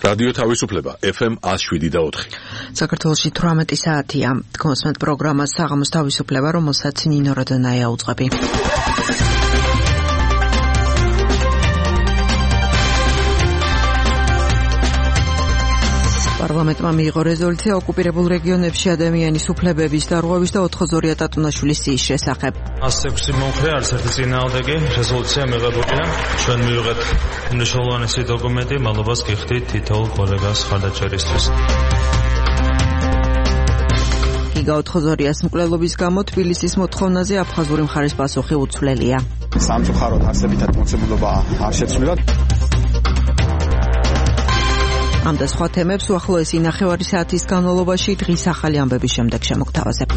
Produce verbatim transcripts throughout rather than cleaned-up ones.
რადიო თავისუფლება ეფ ემ one oh seven და four. საქართველოში თვრამეტი საათია. კონსმეთ პროგრამას საღამოს თავისუფლება, რომელსაც ნინო როდონაია უძღვები. პარლამენტმა მიიღო რეზოლუცია ოკუპირებულ რეგიონებში ადამიანის უფლებების დარღვევის და ოთხზორია ტატუნაშვილის ცის შესახებ. one oh six მომხრე არც ერთი წინააღმდეგი რეზოლუცია მიღებულია. ჩვენ მივიღეთ მნიშვნელოვანი დოკუმენტი, მადლობას გიხდით თითოეულ კოლეგას ხარდაჭერისთვის. გიგა ოთხზორიას მკვლელობის გამო თბილისის მოთხოვნაზე აფხაზური მხარის პასუხი უცვლელია. სამწუხაროდ არსებითად მოცემულობა არ შეცვლილა. ამ და სხვა თემებს უახლოესი ნახევარი საათის განმავლობაში დღის ახალი ამბების შემდეგ შემოგთავაზებთ.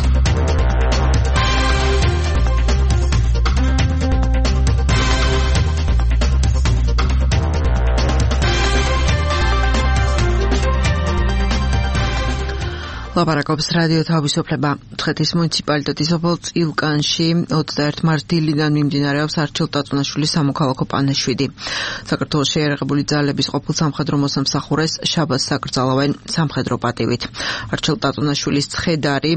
ლაპარაკობს რადიო თავისუფლება. მცხეთის მუნიციპალიტეტის ოფელ წილკანში ოცდაერთი მარტს დილიდან მიმდინარეობს არჩილ ტატუნაშვილის სამოქალაქო პანაშვიდი. საქართველოს შეიარაღებული ძალების ყოფილ სამხედრო მოსამსახურეს შაბათს აკრძალავენ სამხედრო პატივით. არჩილ ტატუნაშვილის ცხედარი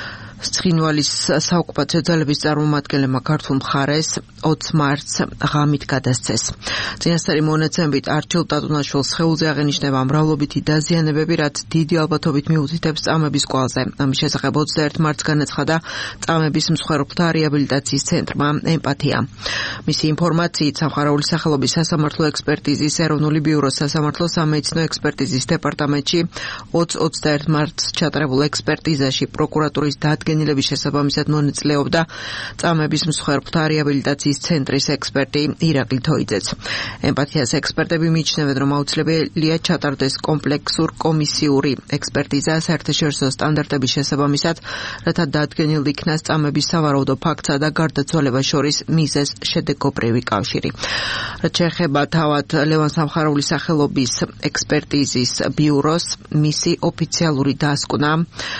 ცხინვალის საოკუპაციო ძალების წარმომადგენლებმა ქართულ მხარეს ოცი მარტს ღამით გადასცეს. წინასწარი მონაცემებით არჩილ ტატუნაშვილს სხეულზე აღენიშნება მრავლობითი დაზიანებები, რაც დიდი ალბათობით მიუთითებს წამების კვალზე. ამის შესახებ ოცდაერთი მარტს განაცხადა წამების მსხვერპლთა რეაბილიტაციის ცენტრმა ემპათია. მისი ინფორმაციით სამხარეული სახელობის სასამართლო ექსპერტიზის ეროვნული ბიუროს სასამართლო სამედიცინო ექსპერტიზის დეპარტამენტში ოცი ოცდაერთი მარტს ჩატარებულ ექსპერტიზაში პროკურატურის დადგენილების შესაბამისად მონაწილეობდა წამების მსხვერპლთა რეაბილიტაციის ცენტრის ექსპერტი ირაკლი თოიძეც. ემპათიას ექსპერტები მიიჩნევენ, რომ აუცილებელია ჩატარდეს კომპლექსურ კომისიური ექსპერტიზა საერთაშორისო სტანდარტების შესაბამისად, რათა დადგენილ იქნას წამების სავარაუდო ფაქტსა და გარდაცვალებას შორის მიზეზ შედეგობრივი კავშირი. რაც შეეხება თავად ლევან სამხარაულის სახელობის ექსპერტიზის ბიუროს, მისი ოფიციალური დასკვნა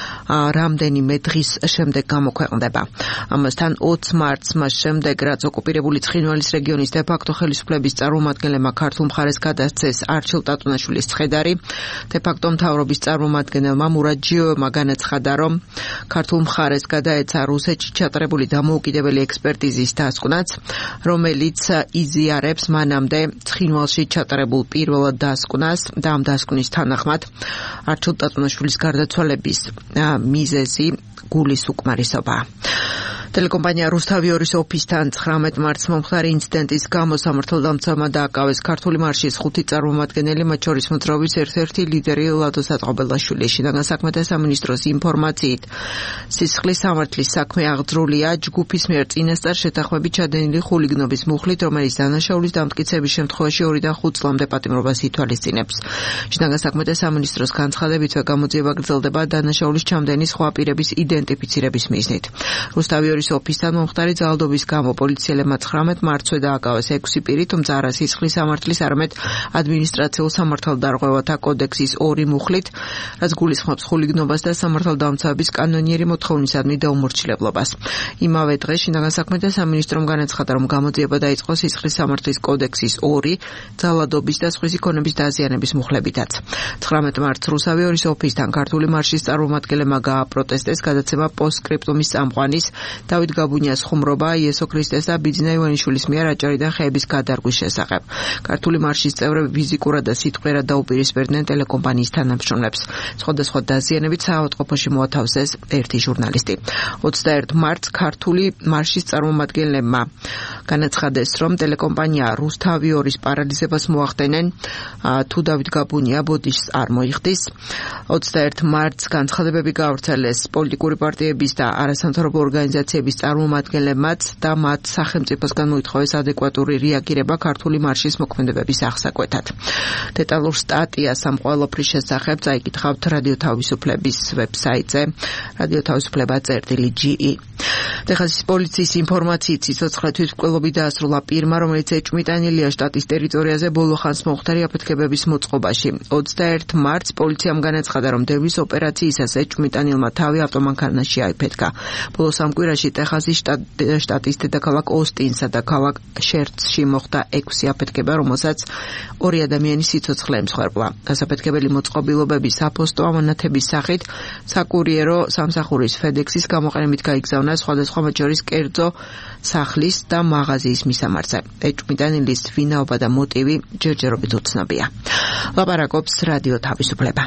რამდენიმე დღის შემდეგ გამოქვეყნდება. ამასთან ოცი მარტს მას შემდეგ, რაც ოკუპირებული ცხინვალის რეგიონის დე-ფაქტო ხელისუფლების წარმომადგენლებმა ქართულ მხარეს გადასცეს არჩილ ტატუნაშვილის ცხედარი, დე-ფაქტო მთავრობის წარმომადგენელმა მურად ჯიოვმა განაცხადა, რომ ქართულ მხარეს გადაეცა რუსეთში ჩატარებული დამოუკიდებელი ექსპერტიზის დასკვნაც, რომელიც იზიარებს მანამდე ცხინვალში ჩატარებულ პირველად დასკვნას და ამ დასკვნის თანახმად არჩილ ტატუნაშვილის გარდაცვალების მიზეზი გულის უკმარისობა. ტელეკომპანია რუსთავიორის ოფისთან ცხრამეტ მარტს მომხდარი ინციდენტის გამო სამართალდამცავმა დააკავეს ქართული მარშის ხუთი წარმომადგენელი, მათ შორის მოძრაობის ერთ-ერთი ლიდერი ლადო საწყობელაშვილი. შინაგან საქმეთა სამინისტროს ინფორმაციით, სისხლის სამართლის საქმე აღძრულია ჯგუფის მიერ წინასწარ შეთანხმებით ჩადენილი ხულიგნობის მუხლით, რომელიც დანაშაულის დამტკიცების შემთხვევაში ორიდან ხუთ წლამდე პატიმრობას ითვალისწინებს. შინაგან საქმეთა სამინისტროს განცხადებითვე გამოძიება გრძელდება დანაშაულის ჩამდენის სხვა პირების იდენტიფიცირების მიზნით. რუსთავიორის ოფისთან მომხდარი ძალადობის გამო პოლიციელებმა ცხრამეტ მარტსვე დააკავეს ექვსი პირი, თუმცა არა სისხლის სამართლის, არამედ ადმინისტრაციულ სამართალდარღვევათა კოდექსის ორი მუხლით, რაც გულისხმობს ხულიგნობას და სამართალდამცავების კანონიერი მოთხოვნისადმი დაუმორჩილებლობას. იმავე დღეს შინაგან საქმეთა სამინისტრომ განაცხადა, რომ გამოძიება დაიწყო სისხლის სამართლის კოდექსის ორი ძალადობის და სხვისი ქონების დაზიანების მუხლებითაც. ცხრამეტ მარტს რუსთავიორის ოფისთან ქართული მარშის წარმომადგენლებმა გააპროტესტეს გადაცემა პოსტსკრიპტუმის წამყვანის დავით გაბუნიას ხუმრობა იესო ქრისტეს და ბიძინა ივანიშვილის მიერ აჭარიდან ხეების გადარგვის შესახებ. ქართული მარშის წევრები ფიზიკურად და სიტყვიერად დაუპირისპირდნენ ტელეკომპანიის თანამშრომლებს. სხვადასხვა დაზიანებით საავადმყოფოში მოათავსეს ერთი ჟურნალისტი. ოცდაერთი მარტს ქართული მარშის წარმომადგენლებმა განაცხადეს, რომ ტელეკომპანია რუსთავიორის პარალიზებას მოახდენენ, თუ დავით გაბუნია ბოდიშს არ მოიხდის. ოცდაერთი მარტს განცხადებები გაავრცელეს პოლიტიკური პარტიების და არასამთავრობო ორგანიზაციების წარმომადგენლებმაც და მათ სახელმწიფოსგან მოითხოვეს ადეკვატური რეაგირება ქართული მარშის მოქმედებების აღსაკვეთად. დეტალურ სტატიას ამ ყველაფრის შესახებ წაიკითხავთ რადიო თავისუფლების ვებსაიტზე რადიო თავისუფლება წერტილი ჯი ი. ტეხასის პოლიციის ინფორმაციით სიცოცხლე თვითმკვლელობით დაასრულა პირმა, რომელიც ეჭვმიტანილია შტატის ტერიტორიაზე ბოლო ხანს მომხდარი აფეთქებების მოწყობაში. ოცდაერთი მარტს პოლიციამ განაცხადა, რომ დევნის ოპერაციისას ეჭვმიტანილმა თავი ავტომანქანაში აიფეთქა. ბოლო სამ კვირაში თბილისი, ტეხასის შტატის დედაქალაქ ოსტინსა და ქალაქ შერტსში მოხდა ექვსი აფეთქება, რომელსაც ორი ადამიანი სიცოცხლე ემსხვერპლა. Ასაფეთქებელი მოწყობილობების საფოსტო ამონათების სახით საკურიერო სამსახურის FedEx-ის გამოყენებით გაიგზავნა სხვადასხვა მათ შორის კერძო სახლის და მაღაზიის მისამართზე. ეჭვმიტანილის ვინაობა და მოტივი ჯერჯერობით უცნობია. ლაპარაკობს რადიო თავისუფლება.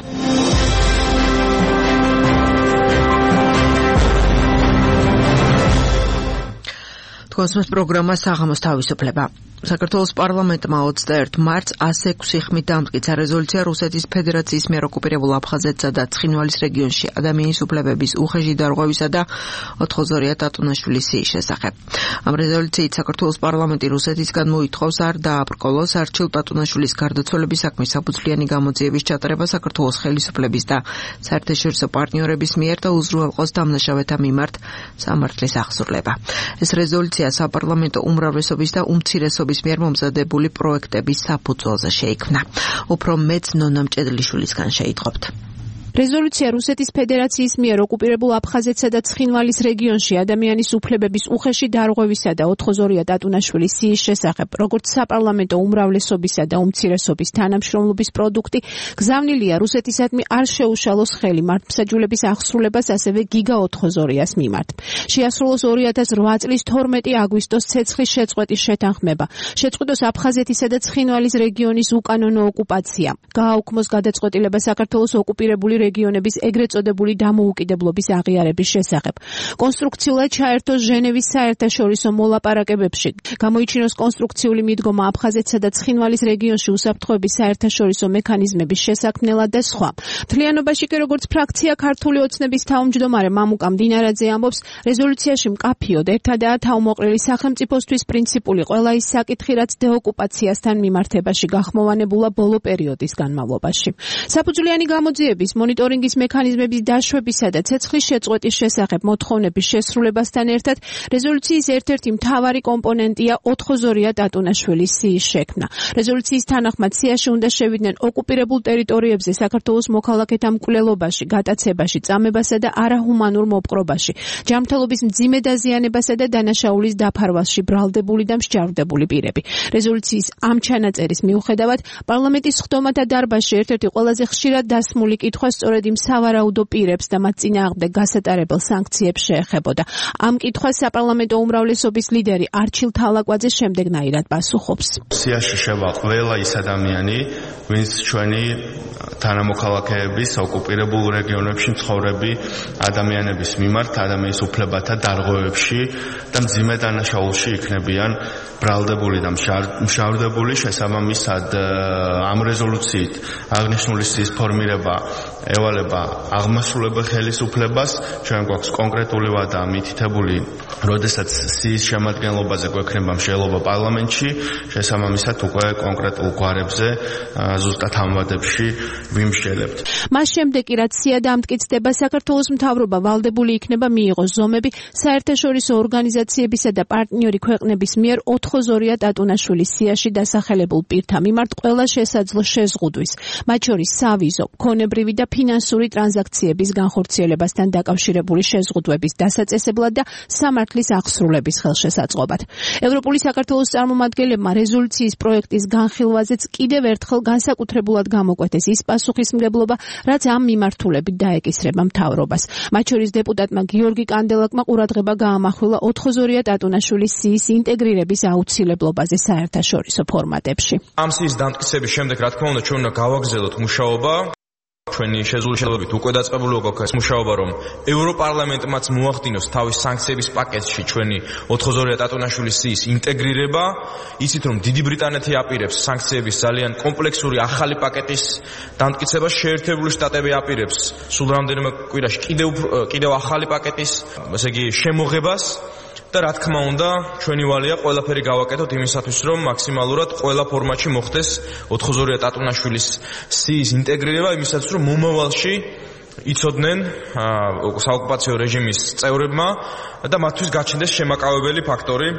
Თქვენს პროგრამა საღამოს თავისუფლება. საქართველოს პარლამენტმა ოცდაერთ მარტს ას ექვსი ხმით დამტკიცა რეზოლუცია რუსეთის ფედერაციის მიერ ოკუპირებულ აფხაზეთსა და ცხინვალის რეგიონში ადამიანის უფლებების უხეში დარღვევისა და ოთხოზორია ტატუნაშვილის სიის შესახებ. ამ რეზოლუციით საქართველოს პარლამენტი რუსეთისგან მოითხოვს არ დააბრკოლოს არჩილ ტატუნაშვილის გარდაცვალების საქმის საფუძვლიანი გამოძიების ჩატარება საქართველოს ხელისუფლების და საერთაშორისო პარტნიორების მიერ და უზრუნველყოს დამნაშავეთა მიმართ სამართლის აღსრულება. ეს რეზოლუცია საპარლამენტო უმრავლესობის და უმცირესობის მიერ მომზადებული პროექტების საფუძველზე შეიქმნა. უფრო მეც ნონა მჭედლიშვილისგან შეიტყობთ. რეზოლუცია რუსეთის ფედერაციის მიერ ოკუპირებულ აფხაზეთსა და ცხინვალის რეგიონში ადამიანის უფლებების უხეში დარღვევისა და ოთხოზორია ტატუნაშვილის სიის შესახებ, როგორც საპარლამენტო უმრავლესობისა და უმცირესობის თანამშრომლობის პროდუქტი, გზავნილია რუსეთისადმი არ შეუშალოს ხელი მართლმსაჯულების აღსრულებას ასევე გიგა ოთხოზორიას მიმართ. შეასრულოს ორი ათას რვა წლის თორმეტი აგვისტოს ცეცხლის შეწყვეტის შეთანხმება. შეწყვიტოს აფხაზეთისა და ცხინვალის რეგიონის უკანონო ოკუპაცია. გააუქმოს გადაწყვეტილება საქართველოს ოკუპირებული რეგიონების ეგრეთ წოდებული დამოუკიდებლობის აღიარების შესახებ. კონსტრუქციულად ჩაერთოს ჟენევის საერთაშორისო მოლაპარაკებებში. გამოიჩინოს კონსტრუქციული მიდგომა აფხაზეთსა და ცხინვალის რეგიონში უსაფრთხოების საერთაშორისო მექანიზმების შესაქმნელად და სხვა. მთლიანობაში კი როგორც ფრაქცია ქართული ოცნების თავმჯდომარე მამუკა მდინარაძე ამბობს, რეზოლუციაში მკაფიოდ ერთადაა თავმოყრილი სახელმწიფოსთვის პრინციპული ყველა ის საკითხი, რაც დეოკუპაციასთან მიმართებაში გახმოვანებულა ბოლო პერიოდის განმავლობაში. საფუძვლიანი გამოძიების მონიტორინგის მექანიზმების დაშვებისა და ცეცხლის შეწყვეტის შესახებ მოთხოვნების შესრულებასთან ერთად რეზოლუციის ერთ-ერთი მთავარი კომპონენტია ოთხოზორია ტატუნაშვილის სიის შექმნა. რეზოლუციის თანახმად სიაში უნდა შევიდნენ ოკუპირებულ ტერიტორიებზე საქართველოს მოქალაქეთა მკვლელობაში, გატაცებაში, წამებასა და არაჰუმანურ მოპყრობაში, ჯანმრთელობის მძიმე დაზიანებასა და დანაშაულის დაფარვაში ბრალდებული და მსჯავრდებული პირები. რეზოლუციის ამ ჩანაწერის მიუხედავად, პარლამენტის სხდომათა დარბაზში ერთ-ერთი ყველაზე ხშირად დასმული კითხვა სწორედ იმ სავარაუდო პირებს და მათ წინააღმდეგ გასატარებელ სანქციებს შეეხებოდა. ამ კითხვას საპარლამენტო უმრავლესობის ლიდერი არჩილ თალაკვაძე შემდეგნაირად პასუხობს. სიაში შევა ყველა ის ადამიანი, ვინც ჩვენი თანამოქალაქეების ოკუპირებულ რეგიონებში მცხოვრები ადამიანების მიმართ ადამიანის უფლებათა დარღვევებში და მძიმე დანაშაულში იქნებიან ბრალდებული და მშავრდებული. შესაბამისად ამ რეზოლუციით აღნიშნული სიის ფორმირება ევალება აღმასრულებელ ხელისუფლებას. ჩვენ გვაქვს კონკრეტული ვადა მითითებული, როდესაც სიის შემადგენლობაზე გვექნება მსჯელობა პარლამენტში, შესაბამისად უკვე კონკრეტულ გვარებზე ზუსტად ამ ვადებში ვიმსჯელებთ. მას შემდეგ კი რაც სია დამტკიცდება, საქართველოს მთავრობა ვალდებული იქნება მიიღოს ზომები საერთაშორისო ორგანიზაციებისა და პარტნიორი ქვეყნების მიერ ოთხოზორია ტატუნაშვილის სიაში დასახელებულ პირთა მიმართ ყველა შესაძლო შეზღუდვის, მათ შორის სავიზო, ქონებრივი და ფინანსური ტრანზაქციების განხორციელებასთან დაკავშირებული შეზღუდვების დასაწესებლად და სამართლის აღსრულების ხელშესაწყობად. ევროპული საქართველოს წარმომადგენლებმა რეზოლუციის პროექტის განხილვაზეც კიდევ ერთხელ განსაკუთრებულად გამოკვეთეს ის პასუხისმგებლობა, რაც ამ მიმართულებით დაეკისრება მთავრობას. მათ შორის დეპუტატმა გიორგი კანდელაკმა ყურადღება გაამახვილა ოთხოზორია ტატუნაშვილის სიის ინტეგრირების აუცილებლობაზე საერთაშორისო ფორმატებში. ამ სიის დამტკიცების შემდეგ, რა თქმა უნდა, ჩვენ უნდა გავაგრძელოთ მუშაობა. ჩვენი შესაძლებლობით უკვე დაწყებული გვაქვს მუშაობა, რომ ევროპარლამენტმაც მოახდინოს თავის სანქციების პაკეტში ჩვენი ოთხოზორია ტატუნაშვილის სიის ინტეგრირება, ისიც რომ დიდი ბრიტანეთი აპირებს სანქციების ძალიან კომპლექსური ახალი პაკეტის დამტკიცებას, შეერთებული შტატები აპირებს სულ რამდენიმე კვირაში კიდევ კიდევ ახალი პაკეტის, ესე იგი, შემოღებას. და რა თქმა უნდა, ჩვენი ვალია ყველაფერი გავაკეთოთ იმისათვის, რომ მაქსიმალურად ყველა ფორმატში მოხდეს ოთხოზორია ტატუნაშვილის სიის ინტეგრირება, იმისათვის, რომ მომავალში იცოდნენ საოკუპაციო რეჟიმის წევრებმა და მათთვის გაჩნდეს შემაკავებელი ფაქტორი.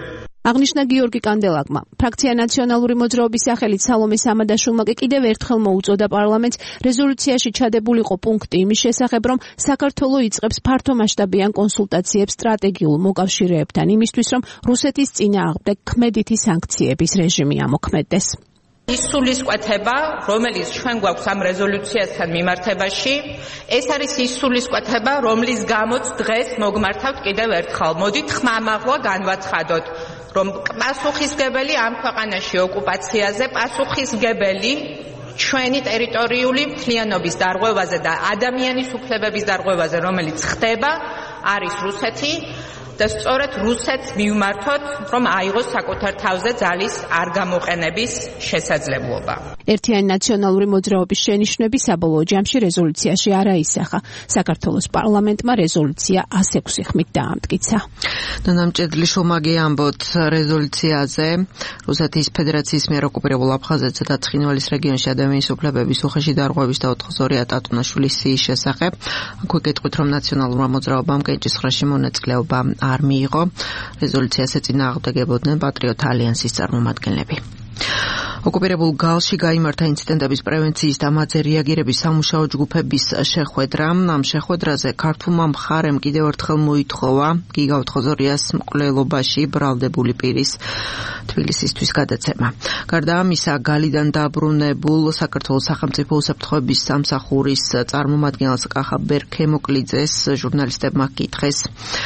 აღნიშნა გიორგი კანდელაკმა. ფრაქცია ნაციონალური მოძრაობის სახელით სალომე სამადაშვილმა კი კიდევ ერთხელ მოუწოდა პარლამენტს რეზოლუციაში ჩადებულიყო პუნქტი იმის შესახებ, რომ საქართველო იწყებს ფართომასშტაბიან კონსულტაციებს სტრატეგიულ მოკავშირეებთან იმისთვის, რომ რუსეთის წინააღმდეგ ქმედითი სანქციების რეჟიმი ამოქმედდეს. ის სულისკვეთება, რომელიც ჩვენ გვაქვს ამ რეზოლუციასთან მიმართებაში, ეს არის ის სულისკვეთება, რომლის გამოც დღეს მოგმართავთ კიდევ ერთხელ. მოდით ხმამაღლა განვაცხადოთ, რომ პასუხისგებელი ამ ქვეყანაში ოკუპაციაზე, პასუხისგებელი ჩვენი ტერიტორიული მთლიანობის დარღვევაზე და ადამიანის უფლებების დარღვევაზე, რომელიც ხდება, არის რუსეთი. და სწორედ რუსეთს მივმართოთ, რომ აიღოს საკუთარ თავზე ძალის არ გამოყენების შესაძლებლობა. ერთიანი ნაციონალური მოძრაობის შენიშვნები საბოლოო ჯამში რეზოლუციაში არ აისახა. საქართველოს პარლამენტმა რეზოლუცია ას ექვსი ხმით დაამტკიცა. ნამჭედლი შომაგი ამბოთ რეზოლუციაზე რუსეთის ფედერაციის მიერ ოკუპირებულ აფხაზეთსა და ცხინვალის რეგიონში ადამიანის უფლებების უხეში დარღვევის და ოთხ ათას ორი ტატუნაშვილის სიის შესახებ. აქვე გეტყვით, რომ ნაციონალურმა მოძრაობამ კენჭისყრაში მონაწილეობა არ მიიღო. რეზოლუციას ეწინააღმდეგებოდნენ პატრიოტ ალიანსის წარმომადგენლები. ოკუპირებულ გალში გაიმართა ინციდენტების პრევენციის და მათზე რეაგირების სამუშაო ჯგუფების შეხვედრა. ამ შეხვედრაზე ქართულმა მხარემ კიდევ ერთხელ მოითხოვა გიგა ოთხოზორიას მკვლელობაში ბრალდებული პირის თბილისისთვის გადაცემა. გარდა ამისა, გალიდან დაბრუნებულ საქართველოს სახელმწიფო უსაფრთხოების სამსახურის წარმომადგენელს კახაბერ ქემოკლიძეს ჟურნალისტებმა ჰკითხეს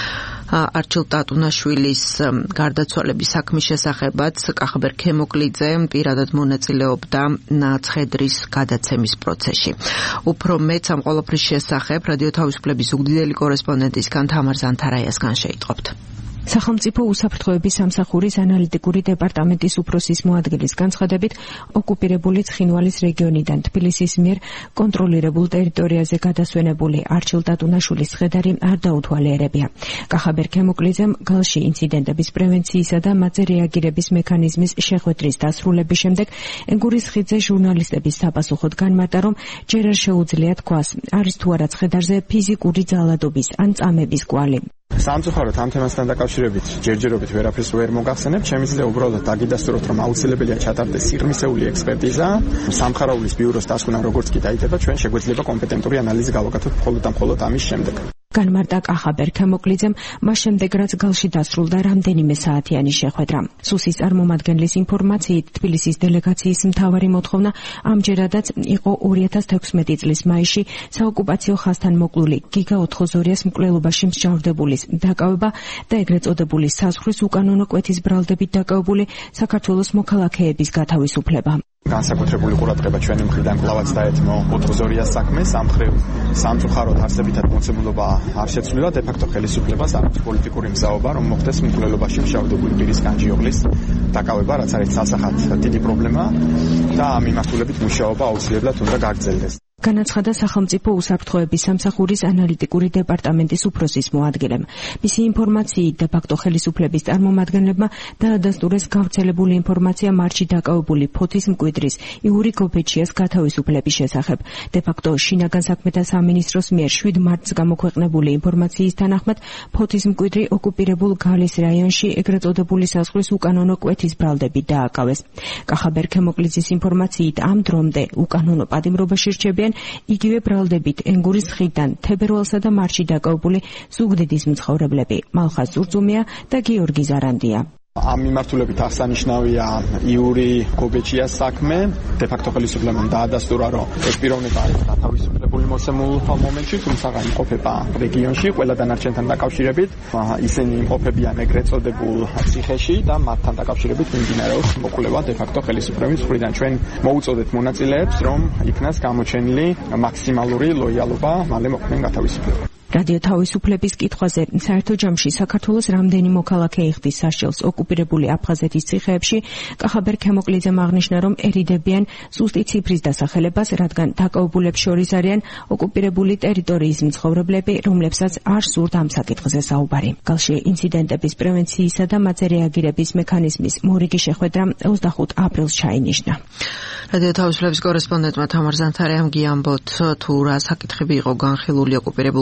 არჩილ ტატუნაშვილის გარდაცვალების საქმის შესახებაც. კახაბერ ქემოკლიძე პირადად მონაწილეობდა ცხედრის გადაცემის პროცესში. უფრო მეც ამ ყველაფრის შესახებ რადიო თავისუფლების უგდიდელი კორესპონდენტისგან თამარ ზანთარაიასგან შეიტყობთ. სახელმწიფო უსაფრთხოების სამსახურის ანალიტიკური დეპარტამენტის უფროსის მოადგილის განცხადებით, ოკუპირებული ცხინვალის რეგიონიდან თბილისის მიერ კონტროლირებულ ტერიტორიაზე გადასვენებული არჩილ ტატუნაშვილის ცხედარი არ დაუთვალიერებია. კახაბერ ქემოკლიძემ გალში ინციდენტების პრევენციისა და მათზე რეაგირების მექანიზმის შეხვედრის დასრულების შემდეგ ენგურის ხიდზე ჟურნალისტების საპასუხოდ განმარტა, რომ ჯერ არ შეუძლია თქვას, არის თუ არა ცხედარზე ფიზიკური ძალადობის ან წამების კვალი. სამწუხაროდ ამ თემასთან დაკავშირებით ჯერჯერობით ვერაფერს ვერ მოგახსენებ. შემიძლია უბრალოდ დაგიდასტუროთ, რომ აუცილებელია ჩატარდეს სიღრმისეული ექსპერტიზა. სამხარაულის ბიუროს დასკვნა როგორც კი დაიდება, ჩვენ შეგვეძლება კომპეტენტური ანალიზი გავაკეთოთ მხოლოდ და მხოლოდ ამის შემდეგ. განმარტა კახაბერ ქემოკლიძემ, მას შემდეგ რაც გალში დასრულდა რამდენიმე საათიანი შეხვედრა. სუსის წარმომადგენლის ინფორმაციით, თბილისის დელეგაციის მთავარი მოთხოვნა ამჯერადაც იყო ორი ათას თექვსმეტი წლის მაისში საოკუპაციო ხაზთან მოკლული გიგა ოთხოზორიას მკვლელობაში მსჯავრდებულის დაკავება და ეგრეთ წოდებული საზღვრის უკანონო კვეთის ბრალდებით დაკავებული საქართველოს მოქალაქეების გათავისუფლება. განსაკუთრებული ყურადღება ჩვენი მხრიდან კვლავაც დაეთმო ოთხოზორიას საქმეს. ამ მხრივ სამწუხაროდ არსებითად მოცემულობა არ შეცვლილა, დე ფაქტო ხელისუფლებას აქვს პოლიტიკური მზაობა, რომ მოხდეს მკვლელობაში მსჯავრდებული პირის განჯიოღლის დაკავება, რაც არის ცალსახად დიდი პრობლემა და ამ მიმართულებით მუშაობა აუცილებლად უნდა გაგრძელდეს. განაცხადა სახელმწიფო უსაფრთხოების სამსახურის ანალიტიკური დეპარტამენტის უფროსის მოადგილემ. მისი ინფორმაციით დე ფაქტო ხელისუფლების წარმომადგენლებმა დაადასტურეს გავრცელებული ინფორმაცია მარტში დაკავებული ფოთის მკვიდრის იური გობეჩიას გათავისუფლების შესახებ. დე ფაქტო შინაგან საქმეთა სამინისტროს მიერ შვიდ მარტს გამოქვეყნებული ინფორმაციის თანახმად ფოთის მკვიდრი ოკუპირებულ გალის რაიონში ეგრეთ წოდებული საზღვრის უკანონო კვეთის ბრალდებით დააკავეს. კახაბერ ქემოკლიძის ინფორმაციით ამ დრომდე უკანონო პატიმრობაში რჩებიან იგივე ბრალდებით ენგურის ხიდთან თებერვალსა და მარტში დაკავებული ზუგდიდის მცხოვრებლები მალხაზ ზურწუმია და გიორგი ზარანდია. ამ მიმართულებით აღსანიშნავია იური გობეჩიას საქმე. დე ფაქტო ხელისუფლებამ დაადასტურა, რომ ეს პიროვნება არის გათავისუფლებული მოსემულ მომენტში, თუმცა იმყოფება რეგიონში, ყველა დანარჩენთან დაკავშირებით. ისინი იმყოფებიან ეგრეთ წოდებულ ციხეში და მათთან დაკავშირებით მიმდინარეობს მოკვლევა დე ფაქტო ხელისუფლების მხრიდან. ჩვენ მოუწოდეთ მონაწილეებს, რომ იქნას გამოჩენილი მაქსიმალური ლოიალობა, მალე მოხდნენ გათავისუფლება. რადიო თავისუფლების კითხვაზე საერთო ჯამში საქართველოს რამდენი მოქალაქე იხდის სასჯელს ოკუპირებული აფხაზეთის ციხეებში, კახაბერ ქემოკლიძემ აღნიშნა, რომ ერიდებიან ზუსტი ციფრის დასახელებას, რადგან დაკავებულებს შორის არიან ოკუპირებული ტერიტორიის მცხოვრებლები, რომლებსაც არ სურთ ამ საკითხზე საუბარი. გალში ინციდენტების პრევენციისა და მათზე რეაგირების მექანიზმის მორიგი შეხვედრა ოცდახუთ აპრილს ჩაინიშნა. რადიო თავისუფლების კორესპონდენტმა თამარ ზანთარაიამ გიამბოთ, თუ რა საკითხები იყო განხილული ოკუპირებულ გალში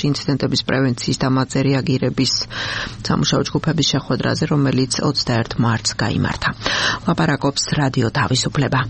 ინციდენტების პრევენციის და მათზე რეაგირების სამუშაო ჯგუფების შეხვედრაზე, რომელიც ოცდაერთ მარტს გაიმართა. ლაპარაკობს რადიო თავისუფლება.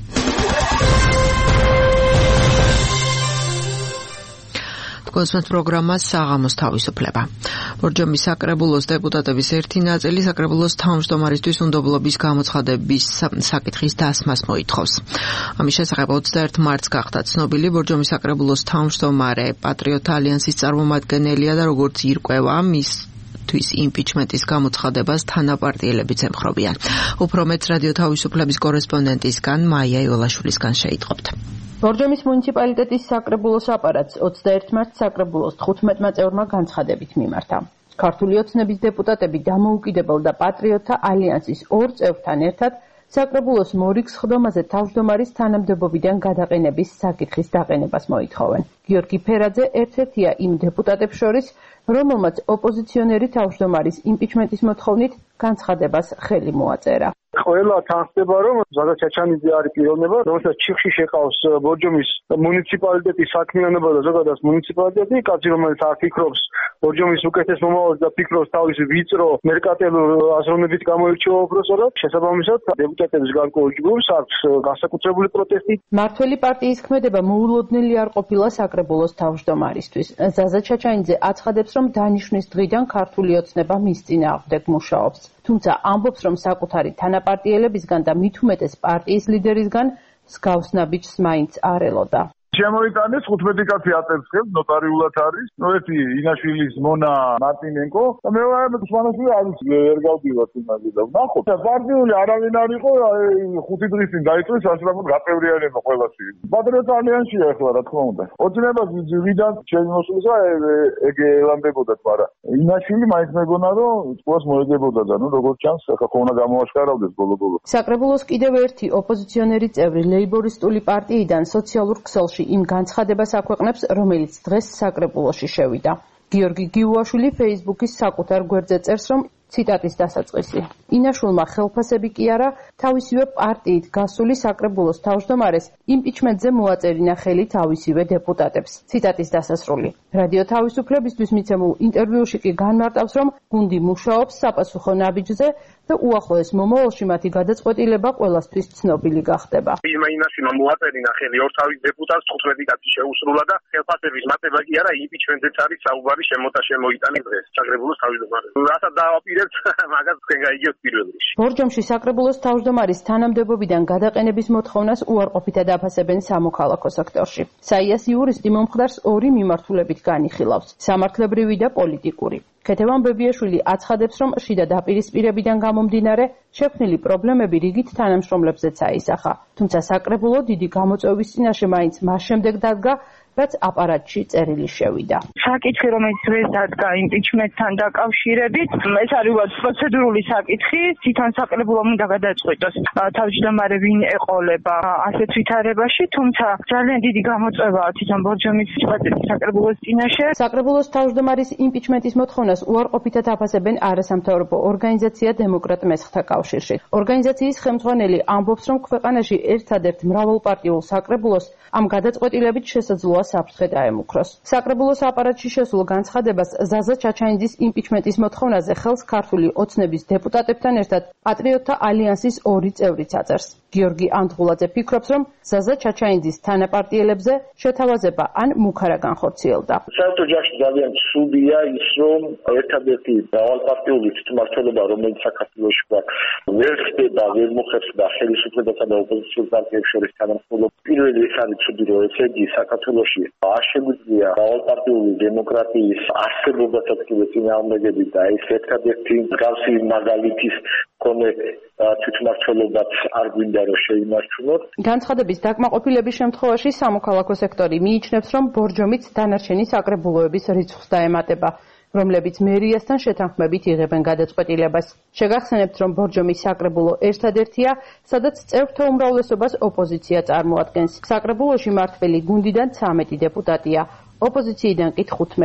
კონსმეთ პროგრამა საღამოს თავისუფლება. ბორჯომის საკრებულოს დეპუტატების ერთი ნაწილი საკრებულოს თავმჯდომარისთვის უნდობლობის გამოცხადების საკითხის დასმას მოითხოვს. ამის შესახებ ოცდაერთ მარტს გახდა ცნობილი, ბორჯომის საკრებულოს თავმჯდომარე პატრიოტთა ალიანსის წარმომადგენელია და როგორც ირკვევა, მის თვის იმპიჩმენტის გამოცხადებას თანაპარტიელებიც ემხრობიან. უფრო მეც რადიო თავისუფლების კორესპონდენტისგან მაია იოლაშვილისგან შეიტყობთ. ბორჯომის მუნიციპალიტეტის საკრებულოს აპარატს ოცდაერთ მარტს საკრებულოს თხუთმეტმა წევრმა განცხადებით მიმართა. ქართული ოცნების დეპუტატები დამოუკიდებელ და პატრიოტთა ალიანსის ორ წევრთან ერთად საკრებულოს მორიგ სხდომაზე თავმჯდომარის თანამდებობიდან გადაყენების საკითხის დაყენებას მოითხოვენ. გიორგი ფერაძე ერთ-ერთია იმ დეპუტატებს შორის, რომელმაც ოპოზიციონერი თავმჯდომარის იმპიჩმენტის მოთხოვნით განცხადებას ხელი მოაწერა. ყველა თან ხდება, რომ ზაზა ჩაჩანიძე არის პიროვნება, რომელსაც ჩიხში შეყავს ბორჯომის მუნიციპალიტეტის საქმიანობა და ზოგადად მუნიციპალიტეტი, კაცი რომელიც არ ფიქრობს ბორჯომის უკეთეს მომავალს და ფიქრობს თავისი ვიწრო მერკატელურ აზროვნებით გამოირჩევა უბრალოდ, შესაბამისად დეპუტატების გარკვეულ ჯგუფს აქვს განსაკუთრებული პროტესტი. მართველი პარტიის ქმედება მოულოდნელი არ ყოფილა საკრებულოს თავმჯდომარისთვის. ზაზა ჩაჩანიძე აცხადებს, რომ დანიშვნის დღიდან ქართული ოცნება მის წინააღმდეგ მუშაობს. თუმცა ამბობს, რომ საკუთარი თანაპარტიელებისგან და მით უმეტეს პარტიის ლიდერისგან მსგავს ნაბიჯს მაინც არ ელოდა. შემოიტანეს თხუთმეტი კაცი აწევსებს, ნოტარიულად არის. ნუ ერთი ინაშვილის მონა მარტინენკო და მეორე უსმანაშვილი არის ვერ გავდივართ იმაზე და ვნახოთ. პარტიული არავინ არ იყო, ხუთი დღის წინ დაიწყეს ასრაფოდ გაწევრიანება ყველასი. პატრიოტთა ალიანსია ახლა რა თქმა უნდა. ოცნებას ვიდან შემოსულსა ეგ ელამდებოდათ, მაგრამ ინაშვილი მაინც მეგონა რომ ყველას მოეგებოდა და ნუ როგორც ჩანს, ახლა ხონა გამოაშკარავდეს ბოლო-ბოლო. საკრებულოს კიდევ ერთი ოპოზიციონერი წევრი ლეიბორისტული პარტიიდან სოციალურ ქსელში იმ განცხადებას აქვეყნებს, რომელიც დღეს საკრებულოში შევიდა. გიორგი გიუაშვილი ფეისბუქის საკუთარ გვერდზე წერს, რომ ციტატის დასაწყისი. ინაშვილმა ხელფასები კი არა, თავისივე პარტიით გასული საკრებულოს თავმჯდომარეს იმპიჩმენტზე მოაწერინა ხელი თავისივე დეპუტატებს. ციტატის დასასრული. რადიო თავისუფლებისთვის მიცემულ ინტერვიუში კი განმარტავს, რომ გუნდი მუშაობს საპასუხო ნაბიჯზე და უახლოეს მომავალში მათი გადაწყვეტილება ყველასთვის ცნობილი გახდება. ილმა ინაშვილმა მოაწერინა ხელი ორ თავის დეპუტატს თხუთმეტი კაცი შეუსრულა და ხელფასების მატება კი არა, იმპიჩმენტზეც არის საუბარი შემოტა შემოიტანეს დღეს საკრებულოს თავმჯდომარეს. რასაც დააპირებს, მაგას თქვენ გაიგებთ პირველ რიგში. ბორჯომში საკრებულოს თავმჯდომარის თანამდებობიდან გადაყენების მოთხოვნას უარყოფითად აფასებენ სამოქალაქო სექტორში. საიას იურისტი მომხდარს ორი მიმართულებით განიხილავს: სამართლებრივი და პოლიტიკური. ქეთევან ბებიაშვილი აცხადებს, რომ შიდა დაპირისპირებიდან გამომდინარე შექმნილი პრობლემები რიგით თანამშრომლებზეც აისახა. თუმცა საკრებულო დიდი გამოწვევის წინაშე მაინც მას შემდეგ დადგა, რაც აპარატში წერილი შევიდა. საკითხი, რომელიც ვერ დადგა იმპიჩმენტთან დაკავშირებით, ეს არის პროცედურული საკითხი, თვითონ საკრებულომ უნდა გადაწყვიტოს თავმჯდომარე ვინ ეყოლება ასეთ ვითარებაში, თუმცა ძალიან დიდი გამოწვევაა თვითონ ბორჯომის მუნიციპალიტეტის საკრებულოს წინაშე. საკრებულოს თავმჯდომარის იმპიჩმენტის მოთხოვნას უარყოფითად აფასებენ არასამთავრობო ორგანიზაცია დემოკრატ მესხთა კავშირში. ორგანიზაციის ხელმძღვანელი ამბობს, რომ ქვეყანაში ერთადერთ მრავალპარტიულ საკრებულოს ამ გადაწყვეტილებით შესაძლოა საფრთხე დაემუქროს. საკრებულოს აპარატში შესულ განცხადებას ზაზა ჩაჩანიძის იმპიჩმენტის მოთხოვნაზე ხელს ქართული ოცნების დეპუტატებთან ერთად პატრიოტთა ალიანსის ორი წევრიც აწერს. გიორგი ანდღულაძე ფიქრობს, რომ ზაზა ჩაჩანიძის თანაპარტიელებზე შეთავაზება ან მუქარა განხორციელდა. საერთო ჯაშში ძალიან ცუდია ის, რომ ერთადერთი მრავალპარტიული თვითმმართველობა, რომელიც საქართველოში გვაქვს, ვერ ხდება, ვერ მოხერხდა ხელისუფლებასა და ოპოზიციურ პარტიებს შორის თანამშრომლობა. პირველი ეს არის ცუდი, რომ ესე იგი საქართველოში არ შეგვიძლია მრავალპარტიული დემოკრატიის არსებობასაც კიდე წინააღმდეგები და ეს ერთადერთი მსგავსი მაგალითის მქონე თვითმმართველობაც არ გვინდა რომ შეინარჩუნოთ. განცხადების დაკმაყოფილების შემთხვევაში სამოქალაქო სექტორი მიიჩნევს, რომ ბორჯომიც დანარჩენი საკრებულოების რიცხვს დაემატება, რომლებიც მერიასთან შეთანხმებით იღებენ გადაწყვეტილებას. შეგახსენებთ, რომ ბორჯომის საკრებულო ერთადერთია, სადაც წევრთა უმრავლესობას ოპოზიცია წარმოადგენს. საკრებულოში მმართველი გუნდიდან ცამეტი დეპუტატია, ოპოზიციიდან კი თხუთმეტი.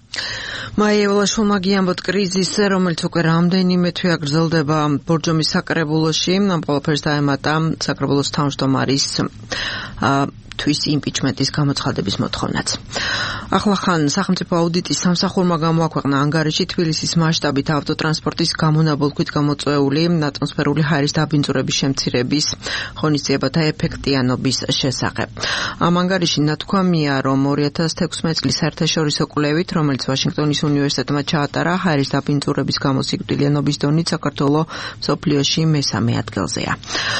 მაიევლაშვილმა გიამბოთ კრიზისზე, რომელიც უკვე რამდენიმე თვე აგრძელდება ბორჯომის საკრებულოში, ამ ყველაფერს დაემატა საკრებულოს თავმჯდომარის თვის იმპიჩმენტის გამოცხადების მოთხოვნაც. ახლახან სახელმწიფო აუდიტის სამსახურმა გამოაქვეყნა ანგარიში თბილისის მასშტაბით ავტოტრანსპორტის გამონაბოლქვით გამოწვეული ატმოსფერული ჰაერის დაბინძურების შემცირების ღონისძიებათა ეფექტიანობის შესახებ. ამ ანგარიში ნათქვამია, რომ ორი ათას თექვსმეტ წლის საერთაშორისო კვლევით, რომელიც ვაშინგტონის უნივერსიტეტმა ჩაატარა, ჰაერის დაბინძურების გამო სიკვდილიანობის დონით საქართველო მსოფლიოში მესამე ადგილზეა.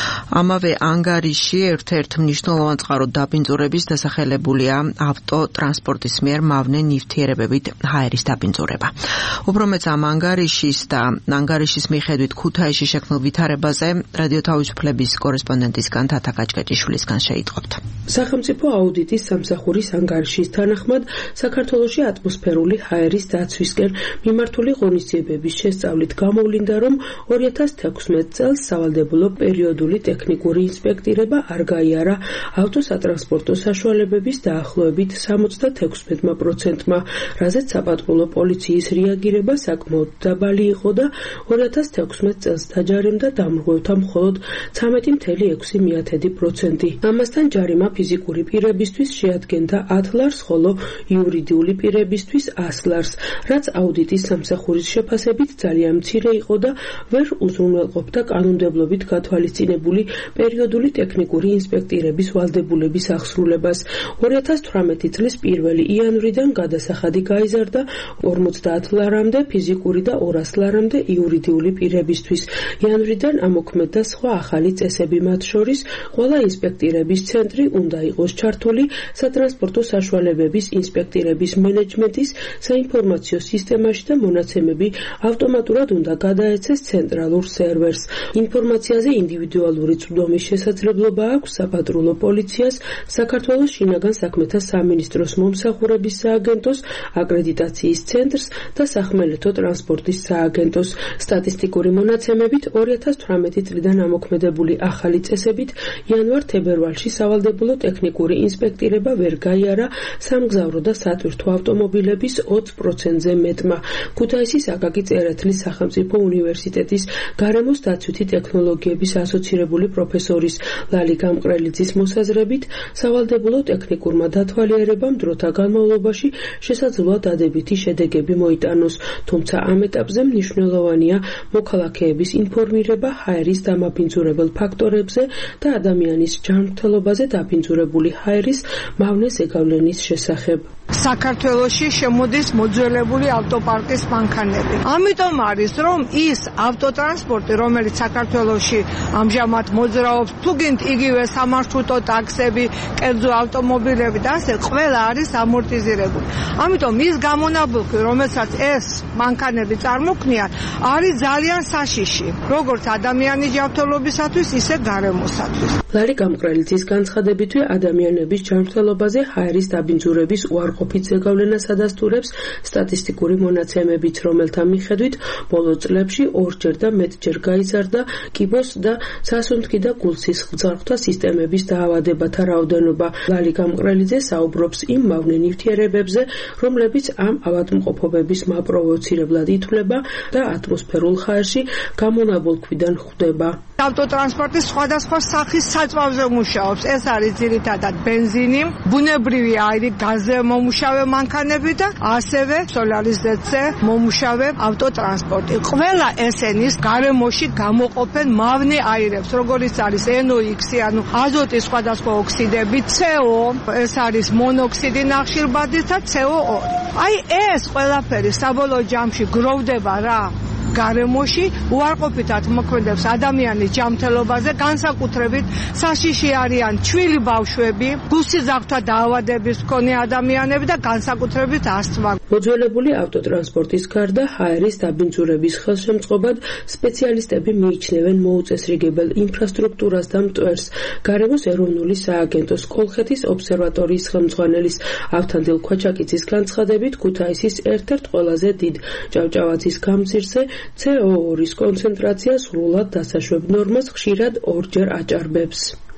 ამავე ანგარიში ერთ-ერთ მნიშვნელოვან წყაროდ დაბინძურების დასახელებულია ავტოტრანსპორტის მიერ მავნე ნივთიერებებით ჰაერის დაბინძურება. უფრო მეც ამ ანგარიშის და ანგარიშის მიხედვით ქუთაისში შექმნილ ვითარებაზე რადიო თავისუფლების კორესპონდენტისგან თათა გაჭკეჭიშვილისგან შეიტყობთ. სახელმწიფო აუდიტის სამსახურის ანგარიშის თანახმად საქართველოში ატმოსფერული ჰაერის დაცვისკენ მიმართული ღონისძიებების შესწავლით გამოვლინდა, რომ ორი ათას თექვსმეტ წელს სავალდებულო პერიოდული ტექნიკური ინსპექტირება არ გაიარა ავტოსატრანსპორტო საშუალებების დაახლოებით სამოცდათექვსმეტ პროცენტმა, რაზეც საპატრულო პოლიციის რეაგირება საკმაოდ დაბალი იყო და ორი ათას თექვსმეტ წელს დაჯარიმდა დამრღვევთა მხოლოდ ცამეტი მცდელო ექვსი პროცენტი. ამასთან ჯარიმა ფიზიკური პირებისთვის შეადგენდა ათ ლარს, ხოლო იურიდიული პირებისთვის ას ლარს, რაც აუდიტის სამსახურის შეფასებით ძალიან მცირე იყო და ვერ უზრუნველყოფდა კანონმდებლობით გათვალისწინებული პერიოდული ტექნიკური ინსპექტირების ვალდებულების აღსრულებას. ორი ათას თვრამეტი წლის პირველი იანვრიდან გადასახადი გაიზარდა ორმოცდაათ ლარამდე ფიზიკური და ორას ლარამდე იურიდიული პირებისთვის. იანვრიდან ამოქმედდა სხვა ახალი წესები, მათ შორის ყველა ინსპექტირების ცენტრი უნდა იყოს ჩართული სატრანსპორტო საშუალებების ინსპექტირების მენეჯმენტის საინფორმაციო სისტემაში და მონაცემები ავტომატურად უნდა გადაეცეს ცენტრალურ სერვერს. ინფორმაციაზე ინდივიდუალური წვდომის შესაძლებლობა აქვს საპატრულო პოლიციას, საქართველოს შინაგან საქმეთა სამინისტროს მომსახურების სააგენტოს, აკრედიტაციის ცენტრს და სახმელეთო ტრანსპორტის სააგენტოს. სტატისტიკური მონაცემებით ორი ათას თვრამეტი წლიდან ამოქმედებული ახალი წესებით იანვარ-თებერვალში სავალდებულო ტექნიკური ინსპექტირება ვერ გაიარა სამგზავრო და სატვირთო ავტომობილების ოცდაათ პროცენტზე მეტმა. ქუთაისის აკაკი წერეთლის სახელმწიფო უნივერსიტეტის გარემოს დაცვითი ტექნოლოგიების ასოცირებული პროფესორის ლალი გამყრელიძის მოსაზრებით, სავალდებულო ტექნიკურმა დათვალიერებამ დროთა განმავლობაში შესაძლოა დადებითი შედეგები მოიტანოს, თუმცა ამ ეტაპზე მნიშვნელოვანია მოქალაქეების ინფორმირება ჰაერის დამაბინძურებელ ფაქტორებზე და ადამიანის ჯანმრთელობაზე დაბინძურებული ჰაერის მავნე ზეგავლენის შესახებ. საქართველოში შემოდის მოძველებული ავტოპარკის მანქანები. ამიტომ არის, რომ ის ავტოტრანსპორტი, რომელიც საქართველოში ამჟამად მოძრაობს, თუ გინდ იგივე სამარშრუტო ტაქსები, კერძო ავტომობილები და ასე ყველა არის ამორტიზირებული. ამიტომ ის გამონაბოლქვი, რომელსაც ეს მანქანები წარმოქმნიან, არის ძალიან საშიში, როგორც ადამიანის ჯანმრთელობისათვის, ისე გარემოსათვის. ლარი გამყრელიძის განცხადებითვე ადამიანების ჯანმრთელობაზე ჰაერის დაბინძურების უარყოფით ზეგავლენას ადასტურებს სტატისტიკური მონაცემებიც, რომელთა მიხედვით ბოლო წლებში ორჯერ და მეტჯერ გაიზარდა კიბოს და სასუნთქი და გულსისხლძარღვთა სისტემების დაავადებათა რაოდენობა. ლალი გამყრელიძე საუბრობს იმ მავნე ნივთიერებებზე, რომლებიც ამ ავადმყოფობების მაპროვოცირებლად ითვლება და ატმოსფერულ ჰაერში გამონაბოლქვიდან ხვდება. ავტოტრანსპორტის სხვადასხვა სახის საწვავზე მუშაობს. ეს არის ძირითადად ბენზინი, ბუნებრივი აირი, გაზზე მომუშავე მანქანები და ასევე სოლარის ზედზე მომუშავე ავტოტრანსპორტი. ყველა ესენის გარემოში გამოყოფენ მავნე აირებს, როგორიც არის ენ ო ექს, ანუ აზოტის სხვადასხვა ოქსიდები, ცე ო, ეს არის მონოქსიდი ნახშირბადის და ცე ო ორი. აი ეს ყველაფერი საბოლოო ჯამში გროვდება რა გარემოში, უარყოფითად მოქმედებს ადამიანის ჯანმრთელობაზე, განსაკუთრებით საშიში არიან ჩვილი ბავშვები, გულსიზრდათა დაავადების მქონე ადამიანები და განსაკუთრებით ასთმა. მოძველებული ავტოტრანსპორტის გარდა ჰაერის დაბინძურების ხელშემწყობად სპეციალისტები მიიჩნევენ მოუწესრიგებელ ინფრასტრუქტურას და მტვერს. გარემოს ეროვნული სააგენტოს კოლხეთის ობსერვატორიის ხელმძღვანელის ავთანდილ ქვაჩაკიძის განცხადებით, ქუთაისის ერთ-ერთ ყველაზე დიდ ჭავჭავაძის გამზირზე ცე ო ორის კონცენტრაცია სრულად დასაშვებ ნორმას ხშირად ორჯერ აჭარბებს.